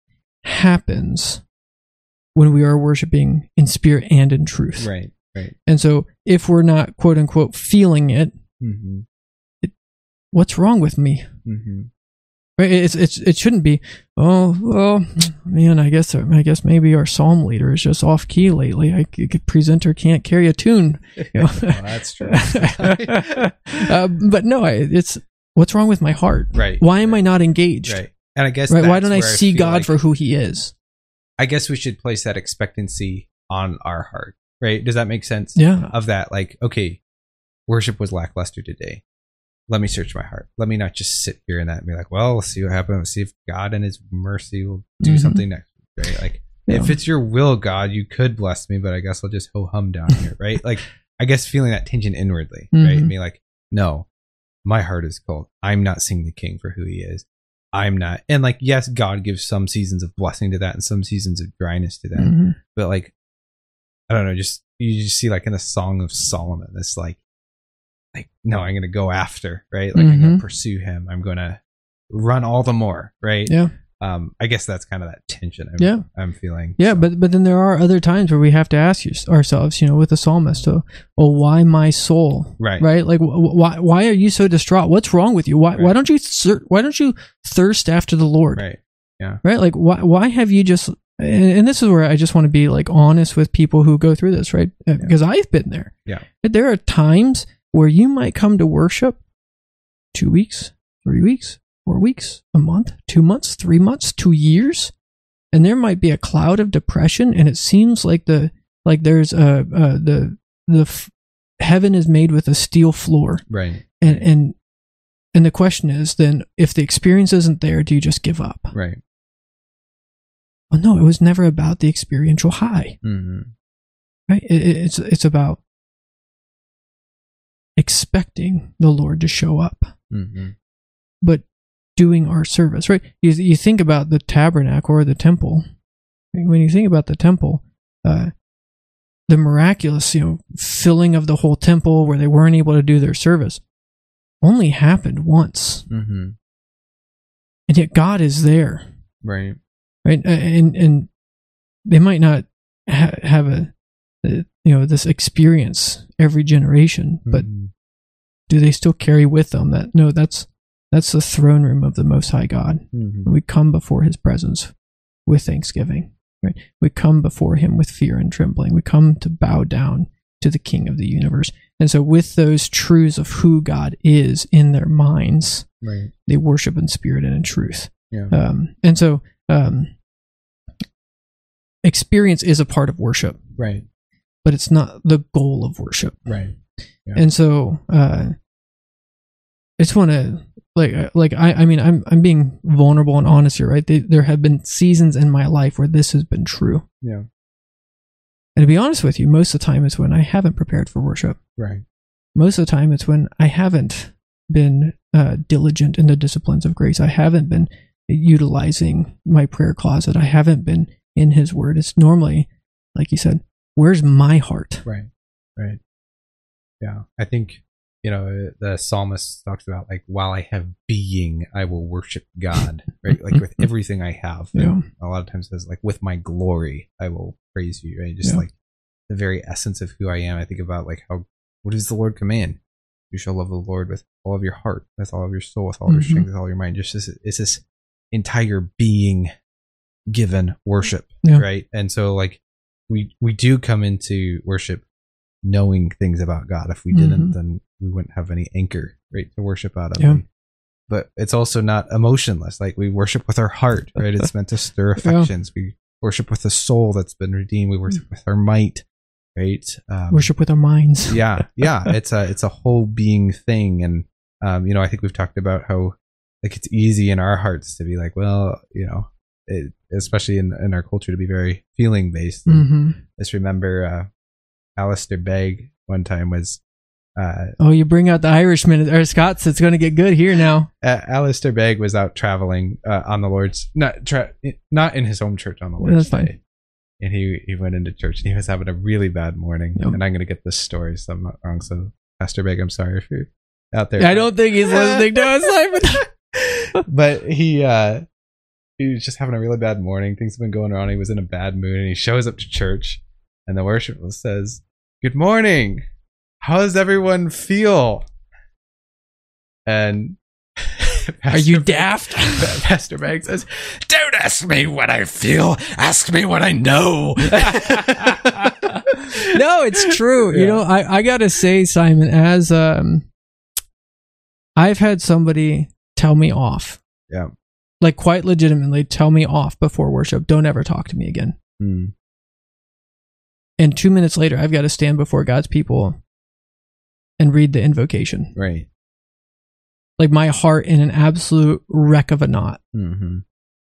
happens when we are worshiping in spirit and in truth. Right. Right. And so if we're not quote unquote feeling it, mm-hmm. it what's wrong with me? Mm-hmm. Right? It's it's it shouldn't be. Oh well, man. I guess I guess maybe our psalm leader is just off key lately. I presenter can't carry a tune. You know? Well, that's true. uh, but no, it's what's wrong with my heart? Right. Why am right. I not engaged? Right. And I guess right. Why don't I I see God like, for who He is? I guess we should place that expectancy on our heart. Right? Does that make sense? Yeah. Of that, like, okay, worship was lackluster today. Let me search my heart. Let me not just sit here in that and be like, well, we'll see what happens. We'll see if God and His mercy will do mm-hmm. something next week, right? Like, yeah. if it's your will, God, you could bless me, but I guess I'll just ho-hum down here, right? Like, I guess feeling that tension inwardly, mm-hmm. right? And be like, no, my heart is cold. I'm not seeing the King for who He is. I'm not. And like, yes, God gives some seasons of blessing to that and some seasons of dryness to that. Mm-hmm. But like, I don't know, just, you just see like in the Song of Solomon, it's like, like, no, I'm going to go after, right? Like, mm-hmm. I'm going to pursue Him. I'm going to run all the more, right? Yeah. Um, I guess that's kind of that tension I'm, yeah. I'm feeling. Yeah, so. but but then there are other times where we have to ask you, ourselves, you know, with the psalmist, so, well, why my soul? Right. Right? Like, wh- why why are you so distraught? What's wrong with you? Why right. why don't you thir- why don't you thirst after the Lord? Right. Yeah. Right? Like, why why have you just? And, and this is where I just want to be like honest with people who go through this, right? Yeah. Because I've been there. Yeah. There are times where you might come to worship two weeks, three weeks, four weeks, a month, two months, three months, two years, and there might be a cloud of depression, and it seems like the like there's a uh, the the f- heaven is made with a steel floor, right? And and and the question is then, if the experience isn't there, do you just give up? Right. Well, no, it was never about the experiential high, mm-hmm. right? It, it's it's about expecting the Lord to show up, mm-hmm. but doing our service, right? You you think about the tabernacle or the temple. When you think about the temple, uh, the miraculous, you know, filling of the whole temple where they weren't able to do their service only happened once, mm-hmm. and yet God is there, right? Right, and and they might not ha- have a, a you know this experience every generation, but mm-hmm. do they still carry with them that no, that's that's the throne room of the Most High God. Mm-hmm. We come before His presence with thanksgiving, right? We come before Him with fear and trembling. We come to bow down to the King of the universe. And so with those truths of who God is in their minds, right. they worship in spirit and in truth. Yeah. Um, and so um, experience is a part of worship. Right. But it's not the goal of worship. Right. Yeah. And so uh, I just want to like like I, I mean I'm I'm being vulnerable and honest here, right? They, there have been seasons in my life where this has been true. Yeah. And to be honest with you, most of the time it's when I haven't prepared for worship. Right. Most of the time it's when I haven't been uh, diligent in the disciplines of grace. I haven't been utilizing my prayer closet. I haven't been in His Word. It's normally, like you said, where's my heart? Right. Right. Yeah. I think, you know, the psalmist talks about like, while I have being, I will worship God, right? Like with everything I have. Yeah. A lot of times says like, with my glory, I will praise you, right? Just yeah. like the very essence of who I am. I think about like how, what does the Lord command? You shall love the Lord with all of your heart, with all of your soul, with all of your mm-hmm. strength, with all your mind. Just this, it's this entire being given worship, yeah. right? And so like we, we do come into worship knowing things about God. If we didn't, mm-hmm. then we wouldn't have any anchor, right, to worship out of. Yeah. And, but it's also not emotionless. Like, we worship with our heart, right? It's meant to stir affections. Yeah. We worship with a soul that's been redeemed. We worship with our might, right? Um, worship with our minds. yeah, yeah. It's a it's a whole being thing, and um, you know, I think we've talked about how like it's easy in our hearts to be like, well, you know, it, especially in in our culture, to be very feeling based. Mm-hmm. I just remember uh, Alistair Begg one time was. Uh, oh, you bring out the Irishman or Scots. It's going to get good here now. Uh, Alistair Begg was out traveling uh, on the Lord's, not tra- not in his home church on the Lord's That's Day. Fine. And he, he went into church and he was having a really bad morning. Yep. And I'm going to get this story, so I'm not wrong. So, Pastor Begg, I'm sorry if you're out there. I don't think he's listening to us. But he, uh, he was just having a really bad morning. Things have been going on. He was in a bad mood, and he shows up to church, and the worshiper says, "Good morning. How does everyone feel?" And are you daft? Begg, Pastor Begg says, "Don't ask me what I feel. Ask me what I know." No, it's true. Yeah. You know, I, I gotta say, Simon, as um, I've had somebody tell me off. Yeah. Like, quite legitimately tell me off before worship. Don't ever talk to me again. Mm. And two minutes later, I've got to stand before God's people and read the invocation. Right. Like, my heart in an absolute wreck of a knot. Mm-hmm.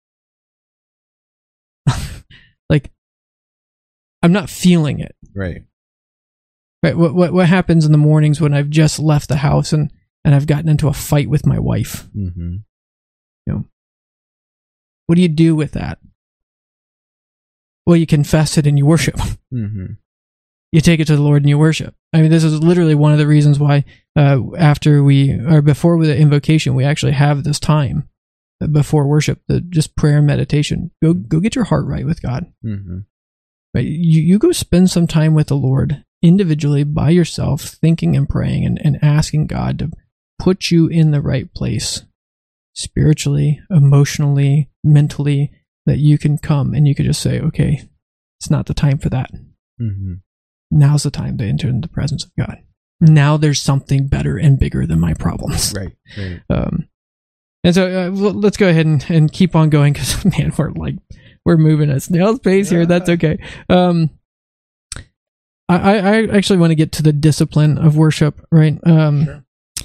Like, I'm not feeling it. Right. Right. What, what what happens in the mornings when I've just left the house and, and I've gotten into a fight with my wife? Mm-hmm. You know, what do you do with that? Well, you confess it and you worship. Mm-hmm. You take it to the Lord and you worship. I mean, this is literally one of the reasons why uh, after we, or before the invocation, we actually have this time before worship, the just prayer and meditation. Go go get your heart right with God. Mm-hmm. Right? You, you go spend some time with the Lord individually by yourself, thinking and praying and, and asking God to put you in the right place spiritually, emotionally, mentally, that you can come and you could just say, okay, it's not the time for that. Mm-hmm. Now's the time to enter into the presence of God. Now there's something better and bigger than my problems. Right. right. Um, and so uh, let's go ahead and, and keep on going, because, man, we're like, we're moving at snail's pace here. That's okay. Um, I, I actually want to get to the discipline of worship, right? Um, sure.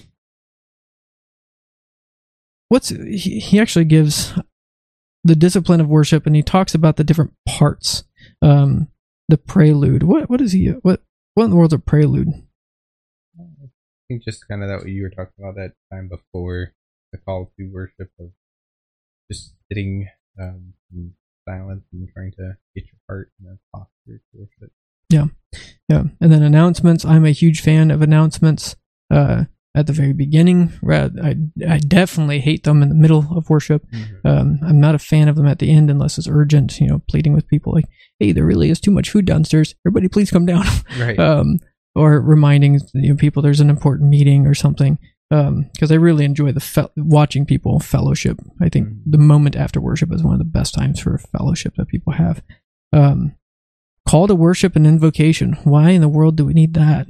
What's he, he actually gives the discipline of worship, and he talks about the different parts. Um, the prelude. What what is he? What what in the world's a prelude? I think just kind of that what you were talking about that time before the call to worship, of just sitting um, in silence and trying to get your heart in a posture to worship. Yeah, yeah. And then announcements. I'm a huge fan of announcements. Uh, at the very beginning, I I definitely hate them in the middle of worship. Mm-hmm. Um, I'm not a fan of them at the end unless it's urgent. You know, pleading with people like, "Hey, there really is too much food downstairs. Everybody, please come down." Right. Um, or reminding you know, people there's an important meeting or something. Because um, I really enjoy the fe- watching people fellowship. I think mm-hmm. the moment after worship is one of the best times for fellowship that people have. Um, call to worship and invocation. Why in the world do we need that?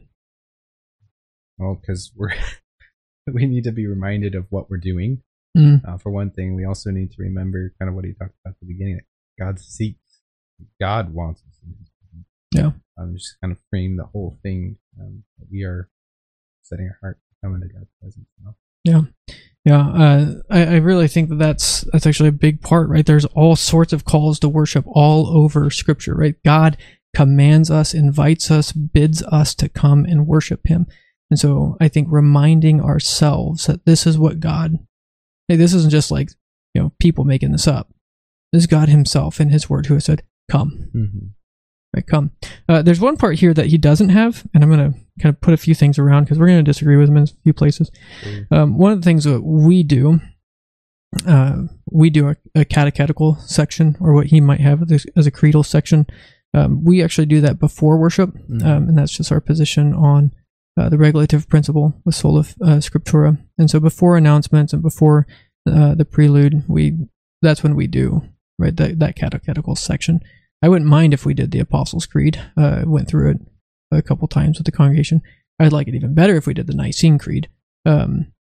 Well, because we're we need to be reminded of what we're doing. Mm. Uh, for one thing, we also need to remember kind of what he talked about at the beginning. God seeks, God wants us. Yeah. Um, just kind of frame the whole thing. Um, that we are setting our heart to come into God's presence now. Yeah, yeah. Uh, I, I really think that that's that's actually a big part, right? There's all sorts of calls to worship all over Scripture, right? God commands us, invites us, bids us to come and worship Him. And so I think reminding ourselves that this is what God, hey, this isn't just like, you know, people making this up. This is God Himself in His Word who has said, come. Mm-hmm. Right, come. Uh, there's one part here that He doesn't have, and I'm going to kind of put a few things around because we're going to disagree with Him in a few places. Mm-hmm. Um, one of the things that we do, uh, we do a, a catechetical section, or what He might have as, as a creedal section. Um, we actually do that before worship, mm-hmm. um, and that's just our position on Uh, the regulative principle with sola uh, scriptura. And so before announcements and before uh, the prelude, we that's when we do right that, that catechetical section. I wouldn't mind if we did the Apostles' Creed. Uh, went through it a couple times with the congregation. I'd like it even better if we did the Nicene Creed. Um,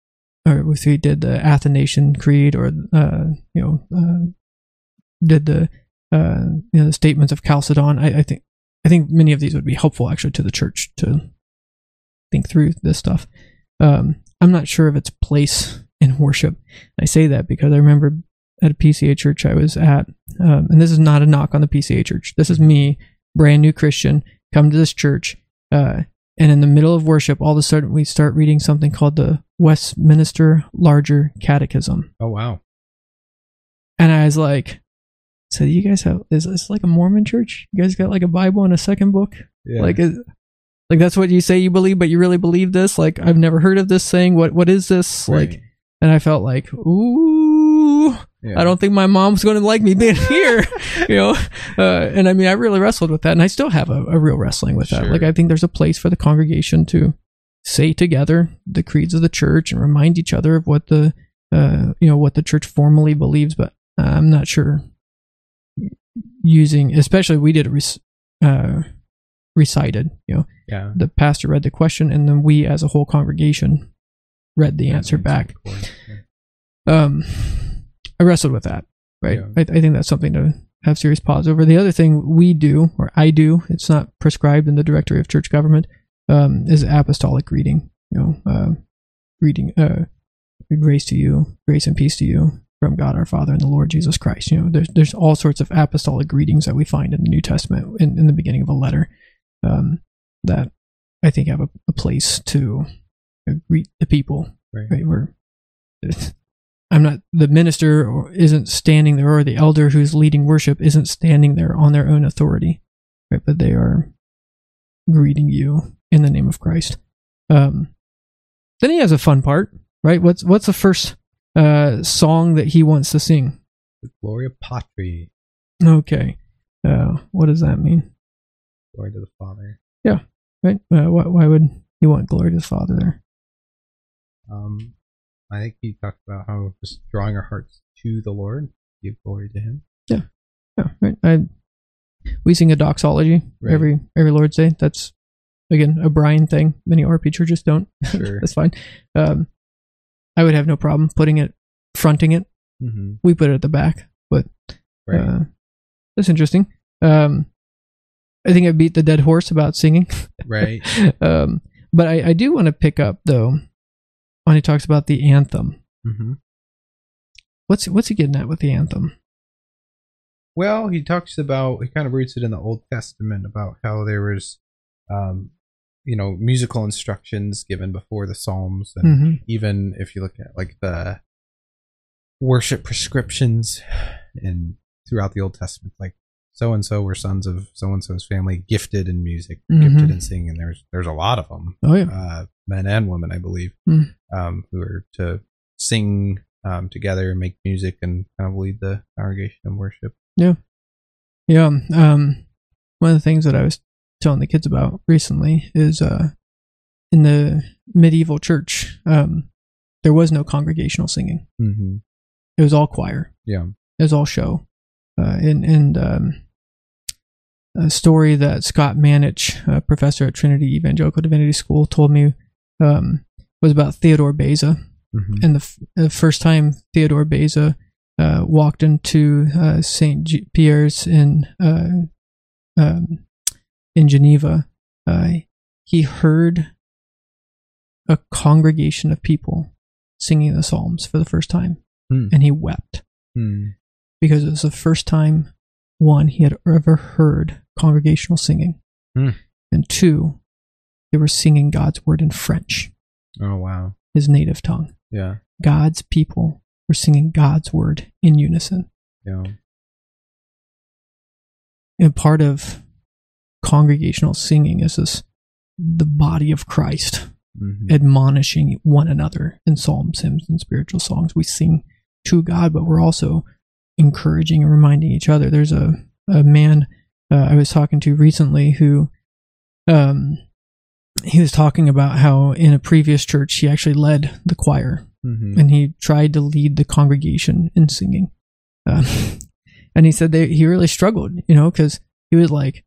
or if we did the Athanasian Creed, or uh, you know, uh, did the uh, you know the statements of Chalcedon. I, I think I think many of these would be helpful actually to the church to think through this stuff. Um, I'm not sure of its place in worship. I say that because I remember at a P C A church I was at, um, and this is not a knock on the P C A church. This is me, brand new Christian, come to this church, uh, and in the middle of worship, all of a sudden we start reading something called the Westminster Larger Catechism. Oh, wow. And I was like, so you guys have, is this like a Mormon church? You guys got like a Bible and a second book? Yeah. Like, is, like that's what you say you believe, but you really believe this? Like, I've never heard of this thing. What What is this? Right. Like, and I felt like, ooh, yeah. I don't think my mom's going to like me being here, you know? Uh, and I mean, I really wrestled with that, and I still have a, a real wrestling with that. Sure. Like, I think there's a place for the congregation to say together the creeds of the church and remind each other of what the, uh, you know, what the church formally believes, but I'm not sure using, especially we did a rec- uh, recited, you know, yeah. The pastor read the question, and then we as a whole congregation read the answer back. Yeah. Um, I wrestled with that, right? Yeah. I, I think that's something to have serious pause over. The other thing we do, or I do, it's not prescribed in the Directory of Church Government, um, is apostolic reading. You know, uh, reading, uh, grace to you, grace and peace to you from God our Father and the Lord Jesus Christ. You know, there's there's all sorts of apostolic greetings that we find in the New Testament in, in the beginning of a letter, um, that I think have a, a place to greet the people, right? right? Where I'm not, the minister or isn't standing there, or the elder who's leading worship isn't standing there on their own authority, right? But they are greeting you in the name of Christ. Um, then he has a fun part, right? What's what's the first uh, song that he wants to sing? The Gloria Patri. Okay, uh, what does that mean? Glory to the Father. Yeah, right. Uh, why, why would he want glory to the Father there? Um, I think he talked about how just drawing our hearts to the Lord, give glory to Him. Yeah, yeah, right. I we sing a doxology Right. every every Lord's Day. That's again a Brian thing. Many R P churches don't. Sure. That's fine. Um, I would have no problem putting it, fronting it. Mm-hmm. We put it at the back, but Right. uh, that's interesting. Um, I think I beat the dead horse about singing. Right. um, but I, I do want to pick up though when he talks about the anthem. Mm-hmm. What's what's he getting at with the anthem? Well, he talks about, he kind of roots it in the Old Testament about how there was, um, you know, musical instructions given before the Psalms, and Mm-hmm. even if you look at like the worship prescriptions in throughout the Old Testament, like so and so were sons of so and so's family, gifted in music, Mhm. gifted in singing. And there's there's a lot of them, Oh yeah. uh, men and women, I believe, Mm. um, who are to sing um, together and make music and kind of lead the congregation in worship. Yeah. Um, one of the things that I was telling the kids about recently is uh, in the medieval church, um, there was no congregational singing. Mm-hmm. It was all choir. Yeah. It was all show. Uh, and and um, a story that Scott Manich, a professor at Trinity Evangelical Divinity School, told me um, was about Theodore Beza. Mm-hmm. And the, f- the first time Theodore Beza uh, walked into uh, Saint G- Pierre's in uh, um, in Geneva, uh, he heard a congregation of people singing the Psalms for the first time, Hmm. and he wept Hmm. because it was the first time, one, he had ever heard congregational singing, Hmm. and two, they were singing God's word in French, Oh, wow. his native tongue. Yeah. God's people were singing God's word in unison. Yeah. And part of congregational singing is this, the body of Christ Mm-hmm. admonishing one another in psalms, hymns, and spiritual songs. We sing to God, but we're also encouraging and reminding each other. There's a, a man uh, I was talking to recently who um, he was talking about how in a previous church he actually led the choir, Mm-hmm. and he tried to lead the congregation in singing. Uh, and he said that he really struggled, you know, because he was like,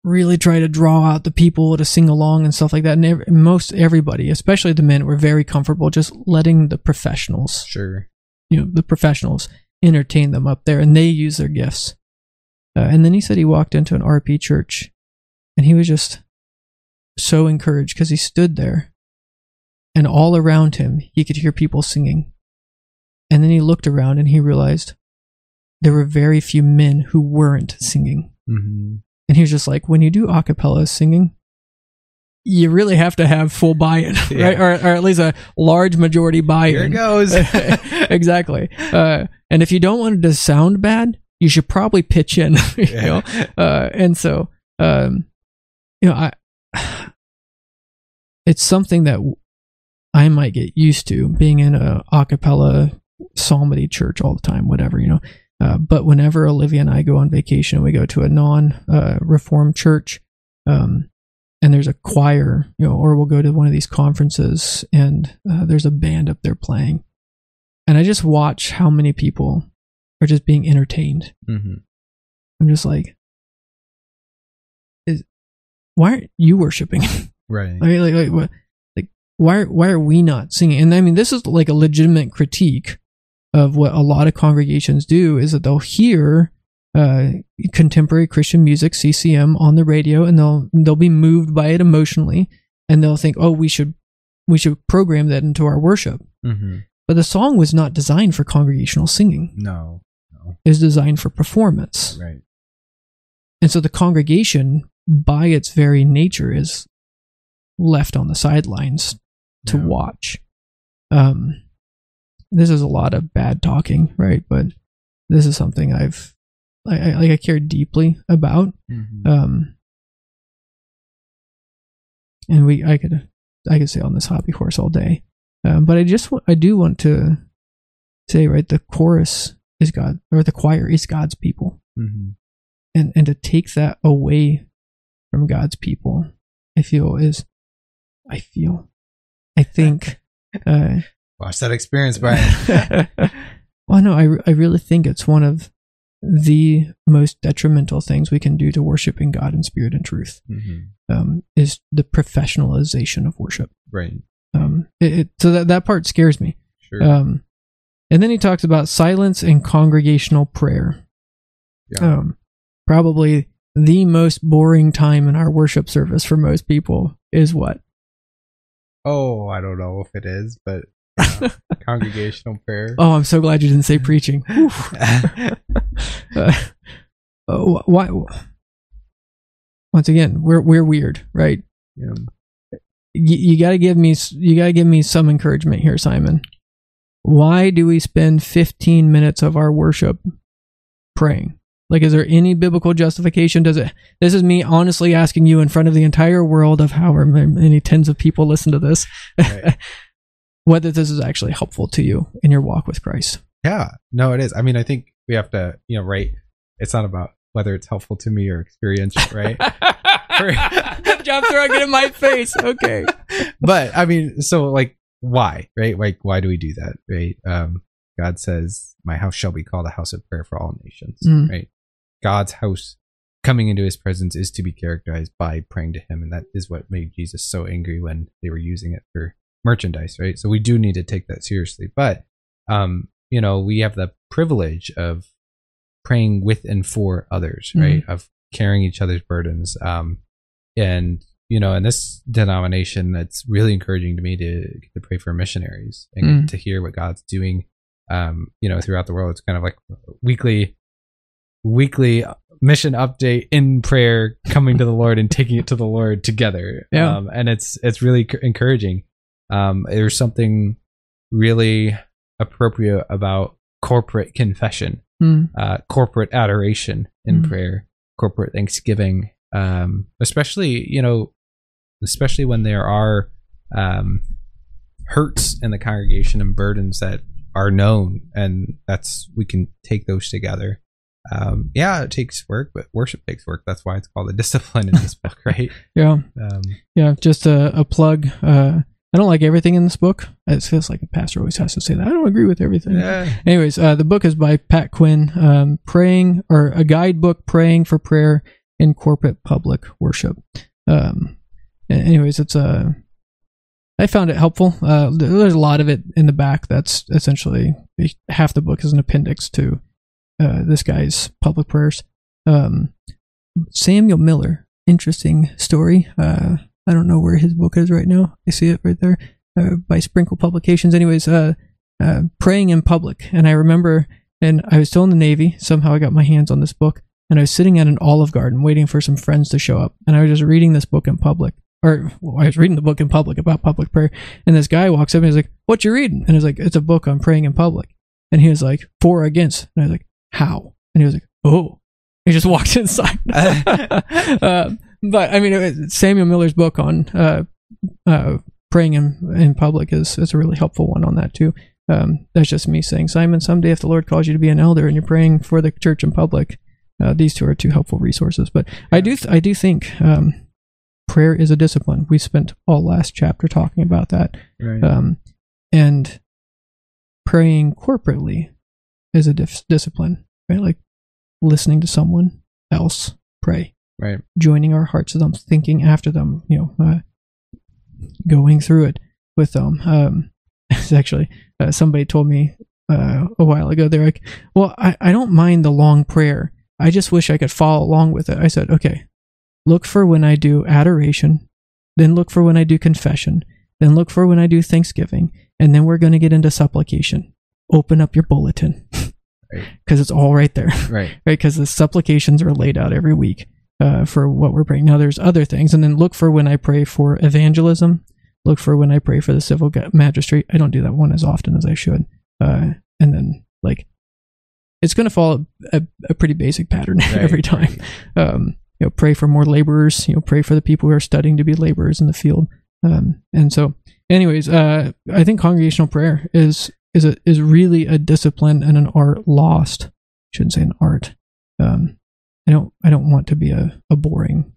really try to draw out the people to sing along and stuff like that. And every, most everybody, especially the men, were very comfortable just letting the professionals, Sure. you know, the professionals entertain them up there, and they use their gifts. Uh, and then he said he walked into an R P church, and he was just so encouraged because he stood there, and all around him he could hear people singing. And then he looked around and he realized there were very few men who weren't singing. Mm-hmm. And he was just like, when you do a cappella singing, you really have to have full buy-in, Yeah. right? Or, or at least a large majority buy-in. Here it goes. Exactly. Uh, and if you don't want it to sound bad, you should probably pitch in. you Yeah. know? Uh, and so, um, you know, I, it's something that I might get used to, being in a a cappella psalmody church all the time, whatever, you know. Uh, but whenever Olivia and I go on vacation, we go to a non-reformed uh, church, um, and there's a choir, you know, or we'll go to one of these conferences, and uh, there's a band up there playing, and I just watch how many people are just being entertained. Mm-hmm. I'm just like, is, why aren't you worshiping? Right. I mean, like, like, what, like, why, why are we not singing? And I mean, this is like a legitimate critique of what a lot of congregations do, is that they'll hear uh, contemporary Christian music, C C M, on the radio, and they'll they'll be moved by it emotionally, and they'll think, oh, we should we should program that into our worship. Mm-hmm. But the song was not designed for congregational singing. No. No. It was designed for performance. Right. And so the congregation, by its very nature, is left on the sidelines to Yeah. watch. Um, this is a lot of bad talking, right? But this is something I've, I, I like, I care deeply about. Mm-hmm. Um, and we, I could, I could stay on this hobby horse all day. Um, but I just, I do want to say, right, the chorus is God, or the choir is God's people. Mm-hmm. And, and to take that away from God's people, I feel is, I feel, I think, uh, Watch that experience, Brian. well, no, I, I really think it's one of the most detrimental things we can do to worshiping God in spirit and truth, Mm-hmm. um, is the professionalization of worship. Right. Um, it, it, so that, that part scares me. Sure. Um, and then he talks about silence and congregational prayer. Yeah. Um, probably the most boring time in our worship service for most people is what? Oh, I don't know if it is, but uh, congregational prayer. Oh, I'm so glad you didn't say preaching. uh, uh, why? Once again, we're we're weird, right? Yeah. You, you got to give me you got to give me some encouragement here, Simon. Why do we spend fifteen minutes of our worship praying? Like, is there any biblical justification? Does it? This is me honestly asking you in front of the entire world of however many tens of people listen to this, Right. whether this is actually helpful to you in your walk with Christ. Yeah. No, it is. I mean, I think we have to, you know, right. It's not about whether it's helpful to me or experiential, right? Jump throwing it in my face. Okay. But I mean, so like, why, right? Like, why do we do that, right? Um, God says, "My house shall be called a house of prayer for all nations," Mm. right? God's house, coming into His presence, is to be characterized by praying to Him, and that is what made Jesus so angry when they were using it for merchandise, right? So we do need to take that seriously. But, um, you know, we have the privilege of praying with and for others, right? Mm. Of carrying each other's burdens, um, and you know, in this denomination, it's really encouraging to me to to pray for missionaries and Mm. to hear what God's doing. Um, you know, throughout the world. It's kind of like weekly, weekly mission update in prayer, coming to the Lord and taking it to the Lord together. Yeah. Um, and it's, it's really c- encouraging. Um, there's something really appropriate about corporate confession, Mm. uh, corporate adoration in Mm. prayer, corporate thanksgiving, um, especially, you know, especially when there are, um, hurts in the congregation and burdens that are known, and that's, we can take those together. Um, yeah, it takes work, but worship takes work. That's why it's called a discipline in this book, right? Yeah. Um, Yeah. Just a, a plug. Uh, I don't like everything in this book. It feels like a pastor always has to say that. I don't agree with everything. yeah. Anyways, uh, the book is by Pat Quinn. Um, praying, or a guidebook, praying for prayer in corporate public worship. Um, anyways, it's a. I found it helpful. Uh, there's a lot of it in the back. That's essentially half the book is an appendix to uh, this guy's public prayers. Um, Samuel Miller, interesting story. Uh, I don't know where his book is right now. I see it right there uh, by Sprinkle Publications. Anyways, uh, uh, praying in public. And I remember, and I was still in the Navy. Somehow I got my hands on this book, and I was sitting at an Olive Garden waiting for some friends to show up. And I was just reading this book in public. Or well, I was reading the book in public about public prayer, and this guy walks up and he's like, "What you reading?" And I was like, "It's a book on praying in public." And he was like, "For or against?" And I was like, "How?" And he was like, "Oh." He just walked inside. uh, but I mean, it was Samuel Miller's book on uh, uh, praying in, in public is is a really helpful one on that too. Um, that's just me saying, Simon, someday if the Lord calls you to be an elder and you're praying for the church in public, uh, these two are two helpful resources. But I do th- I do think. Um, Prayer is a discipline. We spent all last chapter talking about that. Right. Um, and praying corporately is a dif- discipline, right? Like listening to someone else pray. Right. Joining our hearts to them, thinking after them, you know, uh, going through it with them. Um, it's actually, uh, somebody told me uh, a while ago, they're like, well, I, I don't mind the long prayer. I just wish I could follow along with it. I said, okay. Look for when I do adoration, then look for when I do confession, then look for when I do thanksgiving, and then we're going to get into supplication. Open up your bulletin, because right. It's all right there, right? Right, because the supplications are laid out every week uh, for what we're praying. Now, there's other things, and then look for when I pray for evangelism. Look for when I pray for the civil magistrate. I don't do that one as often as I should, uh, and then like it's going to follow a, a pretty basic pattern right, every time. Right. Um, You know, pray for more laborers. You know, pray for the people who are studying to be laborers in the field. Um, and so, anyways, uh, I think congregational prayer is is a is really a discipline and an art lost. I shouldn't say an art. Um, I don't I don't want to be a, a boring.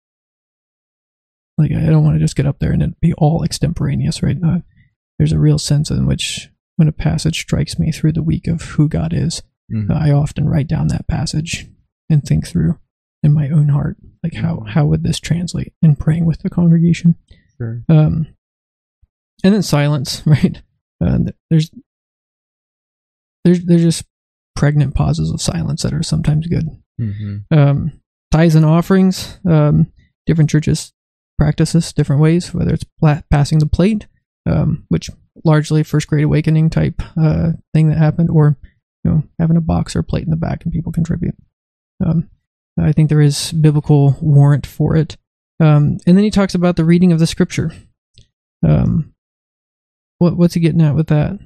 Like I don't want to just get up there and it be all extemporaneous, right? Uh, there's a real sense in which when a passage strikes me through the week of who God is, mm-hmm. uh, I often write down that passage and think through. In my own heart, like how how would this translate in praying with the congregation? Sure. Um, and then silence, right? Uh, there's there's there's just pregnant pauses of silence that are sometimes good. Mm-hmm. Um, tithes and offerings. Um, different churches practice this different ways. Whether it's pla- passing the plate, um, which largely First Great Awakening type uh, thing that happened, or you know having a box or a plate in the back and people contribute. Um, I think there is biblical warrant for it. Um, and then he talks about the reading of the scripture. Um, what, what's he getting at with that?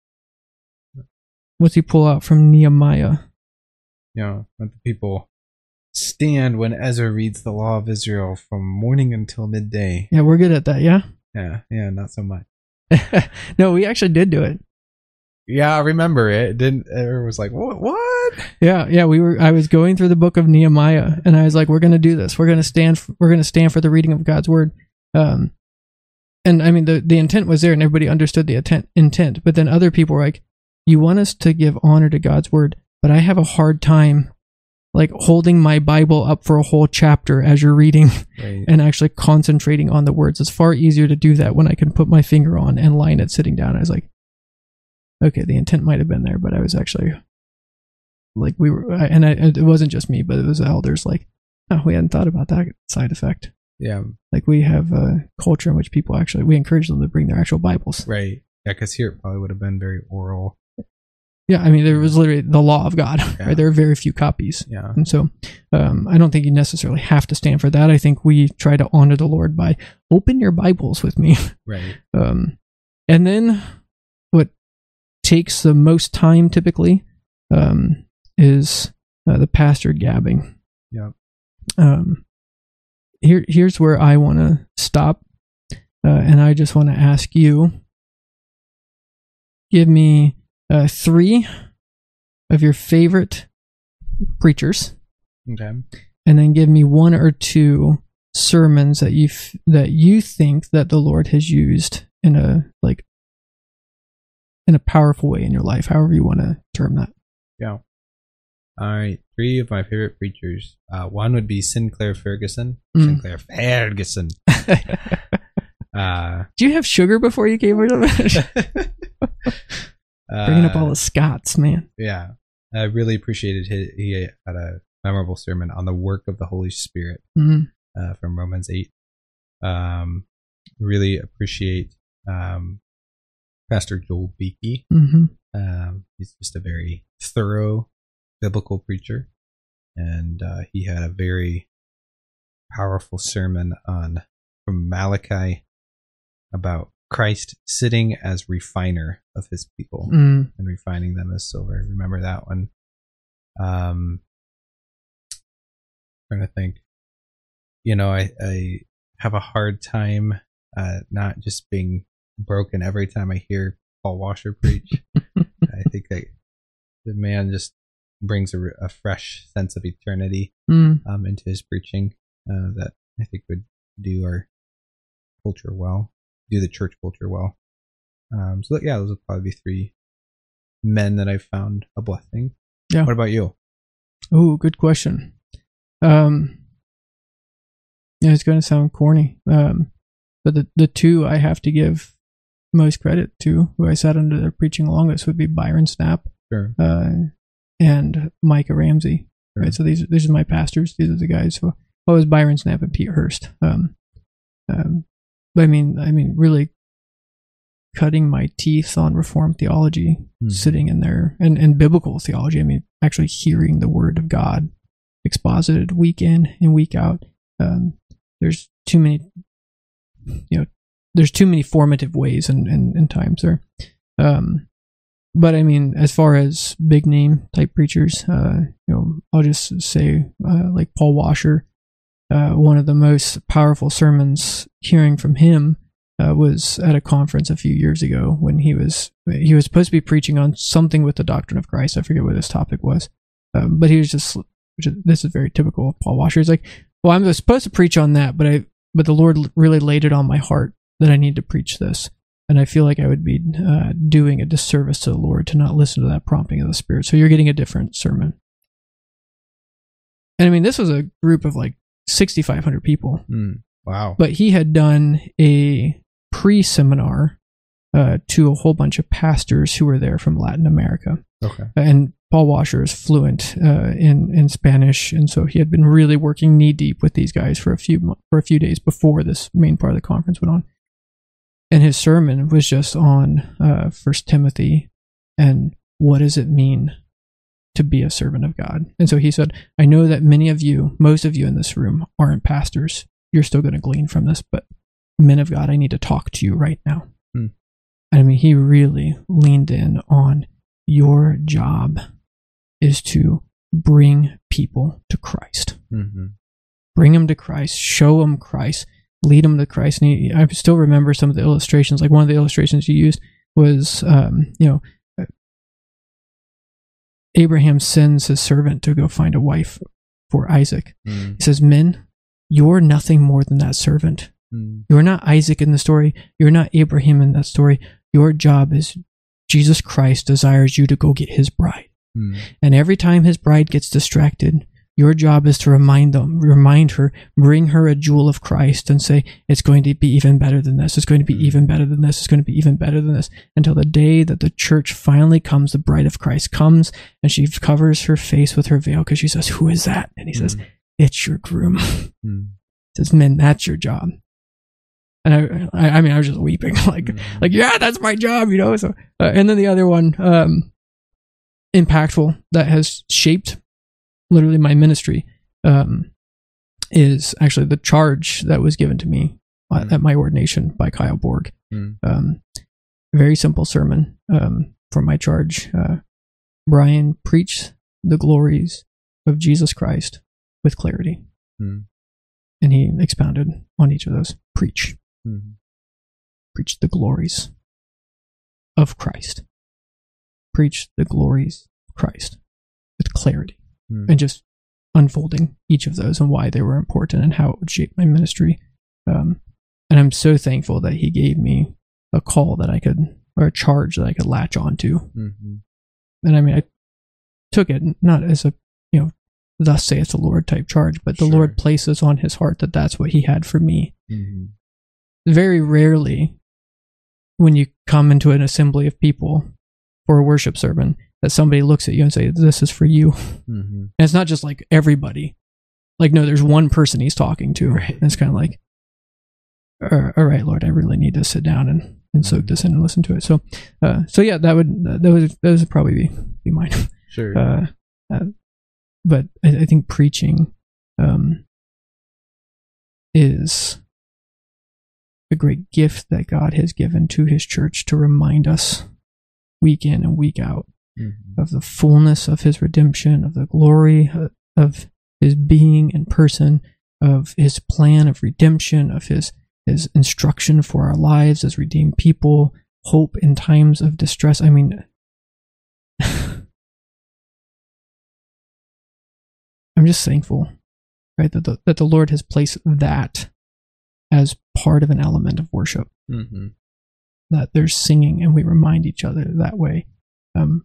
What's he pull out from Nehemiah? You know, let the people stand when Ezra reads the law of Israel from morning until midday. Yeah, we're good at that, yeah? Yeah, yeah, not so much. No, we actually did do it. Yeah, I remember it. it didn't it was like, what? What? Yeah, yeah. We were. I was going through the book of Nehemiah, and I was like, "We're going to do this. We're going to stand. For, we're going to stand for the reading of God's word." Um, and I mean, the the intent was there, and everybody understood the intent. Intent, but then other people were like, "You want us to give honor to God's word, but I have a hard time, like holding my Bible up for a whole chapter as you're reading, right. And actually concentrating on the words. It's far easier to do that when I can put my finger on and line it sitting down." I was like, okay, the intent might have been there, but I was actually like, we were, and I, it wasn't just me, but it was the elders like, oh, we hadn't thought about that side effect. Yeah. Like we have a culture in which people actually, we encourage them to bring their actual Bibles. Right. Yeah, because here it probably would have been very oral. Yeah, I mean, there was literally the law of God, yeah. Right? There are very few copies. Yeah. And so um, I don't think you necessarily have to stand for that. I think we try to honor the Lord by open your Bibles with me. Right. Um, and then what takes the most time typically um, is uh, the pastor gabbing. Yeah. Um, here, here's where I want to stop, uh, and I just want to ask you, give me uh, three of your favorite preachers. Okay. And then give me one or two sermons that you f- that you think that the Lord has used in a like in a powerful way in your life, however you want to term that. Yeah. All right. three of my favorite preachers. Uh, one would be Sinclair Ferguson. Mm. Sinclair Ferguson. uh, Do you have sugar before you came here? Bringing up all the Scots, man. Yeah, I really appreciated his, he had a memorable sermon on the work of the Holy Spirit Mm-hmm. uh, from Romans eight. Um, really appreciate um, Pastor Joel Beakey. Mm-hmm. Um, he's just a very thorough biblical preacher, and uh, he had a very powerful sermon on from Malachi about Christ sitting as refiner of his people Mm. and refining them as silver. Remember that one? Um, trying to think. You know, I, I have a hard time uh, not just being broken every time I hear Paul Washer preach. I think that the man just brings a, a fresh sense of eternity Mm. um, into his preaching uh, that I think would do our culture well, do the church culture well. Um, so yeah, those would probably be three men that I've found a blessing. Yeah. What about you? Oh, good question. Um, yeah, it's going to sound corny, um, but the the two I have to give most credit to, who I sat under their preaching longest, would be Byron Snapp Sure. uh, and Micah Ramsey. Sure. Right, so these these are my pastors. These are the guys who. Oh, it was Byron Snapp and Pete Hurst. Um, um, but I mean, I mean, really cutting my teeth on Reformed theology, Mm-hmm. sitting in there, and, and biblical theology. I mean, actually hearing the Word of God exposited week in and week out. Um, there's too many, you know, there's too many formative ways and, and, and times there. Um, but I mean, as far as big name type preachers, uh, you know, I'll just say uh, like Paul Washer. Uh, one of the most powerful sermons hearing from him uh, was at a conference a few years ago when he was he was supposed to be preaching on something with the doctrine of Christ. I forget what his topic was, um, but he was just which is, this is very typical of Paul Washer. He's like, "Well, I'm supposed to preach on that, but I but the Lord really laid it on my heart that I need to preach this, and I feel like I would be uh, doing a disservice to the Lord to not listen to that prompting of the Spirit. So you're getting a different sermon." And I mean, this was a group of like sixty-five hundred people. Mm. Wow. But he had done a pre-seminar uh, to a whole bunch of pastors who were there from Latin America. Okay. And Paul Washer is fluent uh, in in Spanish, and so he had been really working knee deep with these guys for a few mo- for a few days before this main part of the conference went on. And his sermon was just on uh, First Timothy and what does it mean to be a servant of God. And so he said, I know that many of you, most of you in this room, aren't pastors. You're still going to glean from this, but men of God, I need to talk to you right now. Hmm. I mean, he really leaned in on your job is to bring people to Christ. Mm-hmm. Bring them to Christ, show them Christ, lead them to Christ. And he, I still remember some of the illustrations. Like one of the illustrations he used was, um, you know, Abraham sends his servant to go find a wife for Isaac. Mm. He says, men, you're nothing more than that servant. Mm. You're not Isaac in the story. You're not Abraham in that story. Your job is Jesus Christ desires you to go get his bride. Mm. And every time his bride gets distracted, your job is to remind them, remind her, bring her a jewel of Christ and say, it's going to be even better than this. It's going to be even better than this. It's going to be even better than this. Until the day that the church finally comes, the bride of Christ comes and she covers her face with her veil because she says, who is that? And he says, it's your groom. Mm. He says, men, that's your job. And I, I, I mean, I was just weeping like, Mm. like, yeah, that's my job, you know? So, uh, and then the other one, um, impactful that has shaped literally my ministry, um, is actually the charge that was given to me uh, Mm. at my ordination by Kyle Borg. Mm. Um, very simple sermon, um, for my charge. Uh, Brian, preach the glories of Jesus Christ with clarity. Mm. And he expounded on each of those. Preach. Mm. Preach the glories of Christ. Preach the glories of Christ with clarity. Mm. And just unfolding each of those and why they were important and how it would shape my ministry. Um, and I'm so thankful that he gave me a call that I could, or a charge that I could latch onto. Mm-hmm. And I mean, I took it not as a, you know, thus saith the Lord type charge, but the Sure. Lord places on his heart that that's what he had for me. Mm-hmm. Very rarely, when you come into an assembly of people for a worship sermon, that somebody looks at you and say, this is for you. Mm-hmm. And it's not just like everybody. Like, no, there's one person he's talking to. Right. And it's kind of like, all right, Lord, I really need to sit down and, and soak this in and listen to it. So, uh, so yeah, that would that would that would probably be, be mine. Sure. Uh, uh, but I, I think preaching um, is a great gift that God has given to his church to remind us week in and week out Mm-hmm. of the fullness of his redemption, of the glory of his being in person, of his plan of redemption, of his, his instruction for our lives as redeemed people, hope in times of distress. I mean, I'm just thankful, right, that the, that the Lord has placed that as part of an element of worship. Mm-hmm. That there's singing and we remind each other that way. Um,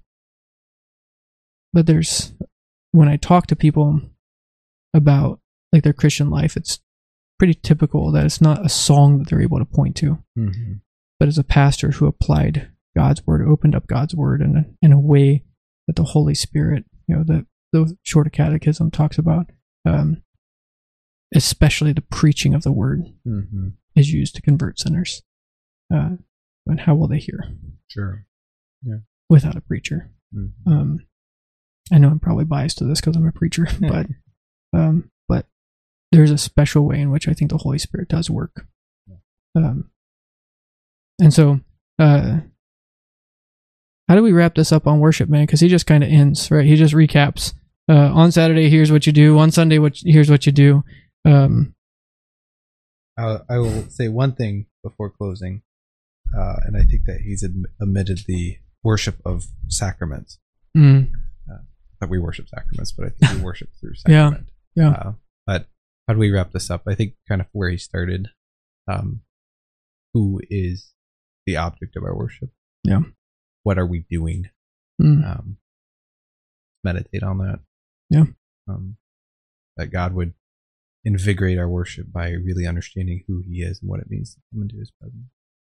but there's, when I talk to people about like their Christian life, it's pretty typical that it's not a song that they're able to point to, Mm-hmm. but as a pastor who applied God's word, opened up God's word in a, in a way that the Holy Spirit, you know, the, the Shorter Catechism talks about, um, especially the preaching of the word Mm-hmm. is used to convert sinners. Uh, and how will they hear? Sure. Without a preacher. Mm-hmm. Um, I know I'm probably biased to this because I'm a preacher, but um, but there's a special way in which I think the Holy Spirit does work. Um, and so, uh, how do we wrap this up on worship, man? Because he just kind of ends, right? He just recaps. Uh, on Saturday, here's what you do. On Sunday, what here's what you do. Um, I, I will say one thing before closing, uh, and I think that he's ad- omitted the worship of sacraments. mm, That we worship sacraments, but I think we worship through Yeah, sacrament. yeah. Uh, but how do we wrap this up? I think kind of where he started. Um, who is the object of our worship? Yeah. What are we doing? mm, Um, meditate on that. Yeah. Um, that God would invigorate our worship by really understanding who he is and what it means to come into his presence.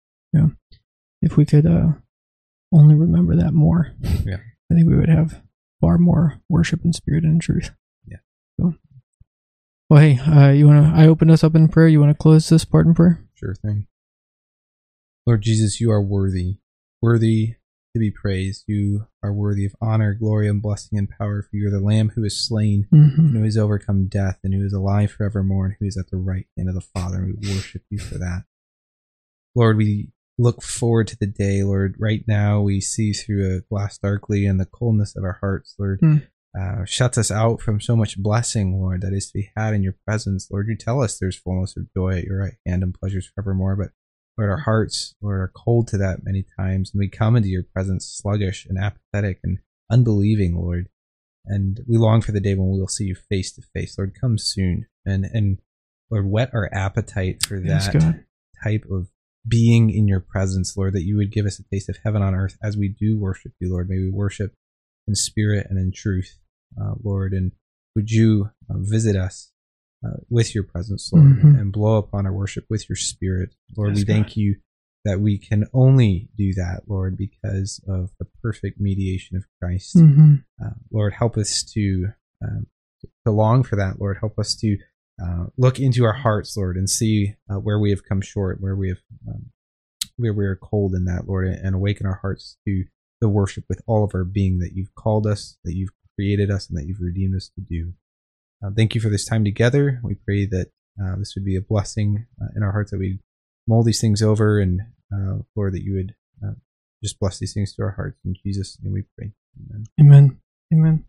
if we could uh, only remember that more, Yeah. I think we would have far more worship in spirit and in truth. Yeah. So, well, hey, uh, you want to? I opened us up in prayer. You want to close this part in prayer? Sure thing. Lord Jesus, you are worthy, worthy to be praised. You are worthy of honor, glory, and blessing and power, for you are the Lamb who is slain, Mm-hmm. and who has overcome death, and who is alive forevermore, and who is at the right hand of the Father, and we worship you for that. Lord, we look forward to the day, Lord. Right now, we see through a glass darkly, and the coldness of our hearts, Lord, Mm. uh, shuts us out from so much blessing, Lord, that is to be had in your presence. Lord, you tell us there's fullness of joy at your right hand and pleasures forevermore, but Lord, our hearts, Lord, are cold to that many times, and we come into your presence sluggish and apathetic and unbelieving, Lord. And we long for the day when we will see you face to face. Lord, come soon, and and Lord, whet our appetite for Yes, that God. type of being in your presence, Lord, that you would give us a taste of heaven on earth as we do worship you, Lord. May we worship in spirit and in truth, uh, Lord. And would you uh, visit us uh, with your presence, Lord, Mhm. and blow upon our worship with your spirit, Lord. Yes, we thank God. you that we can only do that, Lord, because of the perfect mediation of Christ. Mm-hmm. Uh, Lord, help us to um, to long for that, Lord. Help us to uh, look into our hearts, Lord, and see uh, where we have come short, where we have um, where we are cold in that, Lord, and awaken our hearts to the worship with all of our being that you've called us, that you've created us, and that you've redeemed us to do. Uh, thank you for this time together. We pray that uh, this would be a blessing uh, in our hearts, that we mull these things over, and uh, Lord, that you would uh, just bless these things to our hearts. In Jesus' name we pray. Amen. Amen. Amen.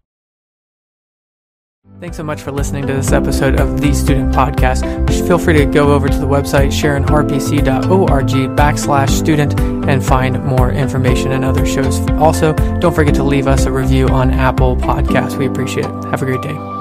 Thanks so much for listening to this episode of The Student Podcast. Feel free to go over to the website sharon r p c dot org backslash student and find more information and other shows. Also, don't forget to leave us a review on Apple Podcasts. We appreciate it. Have a great day.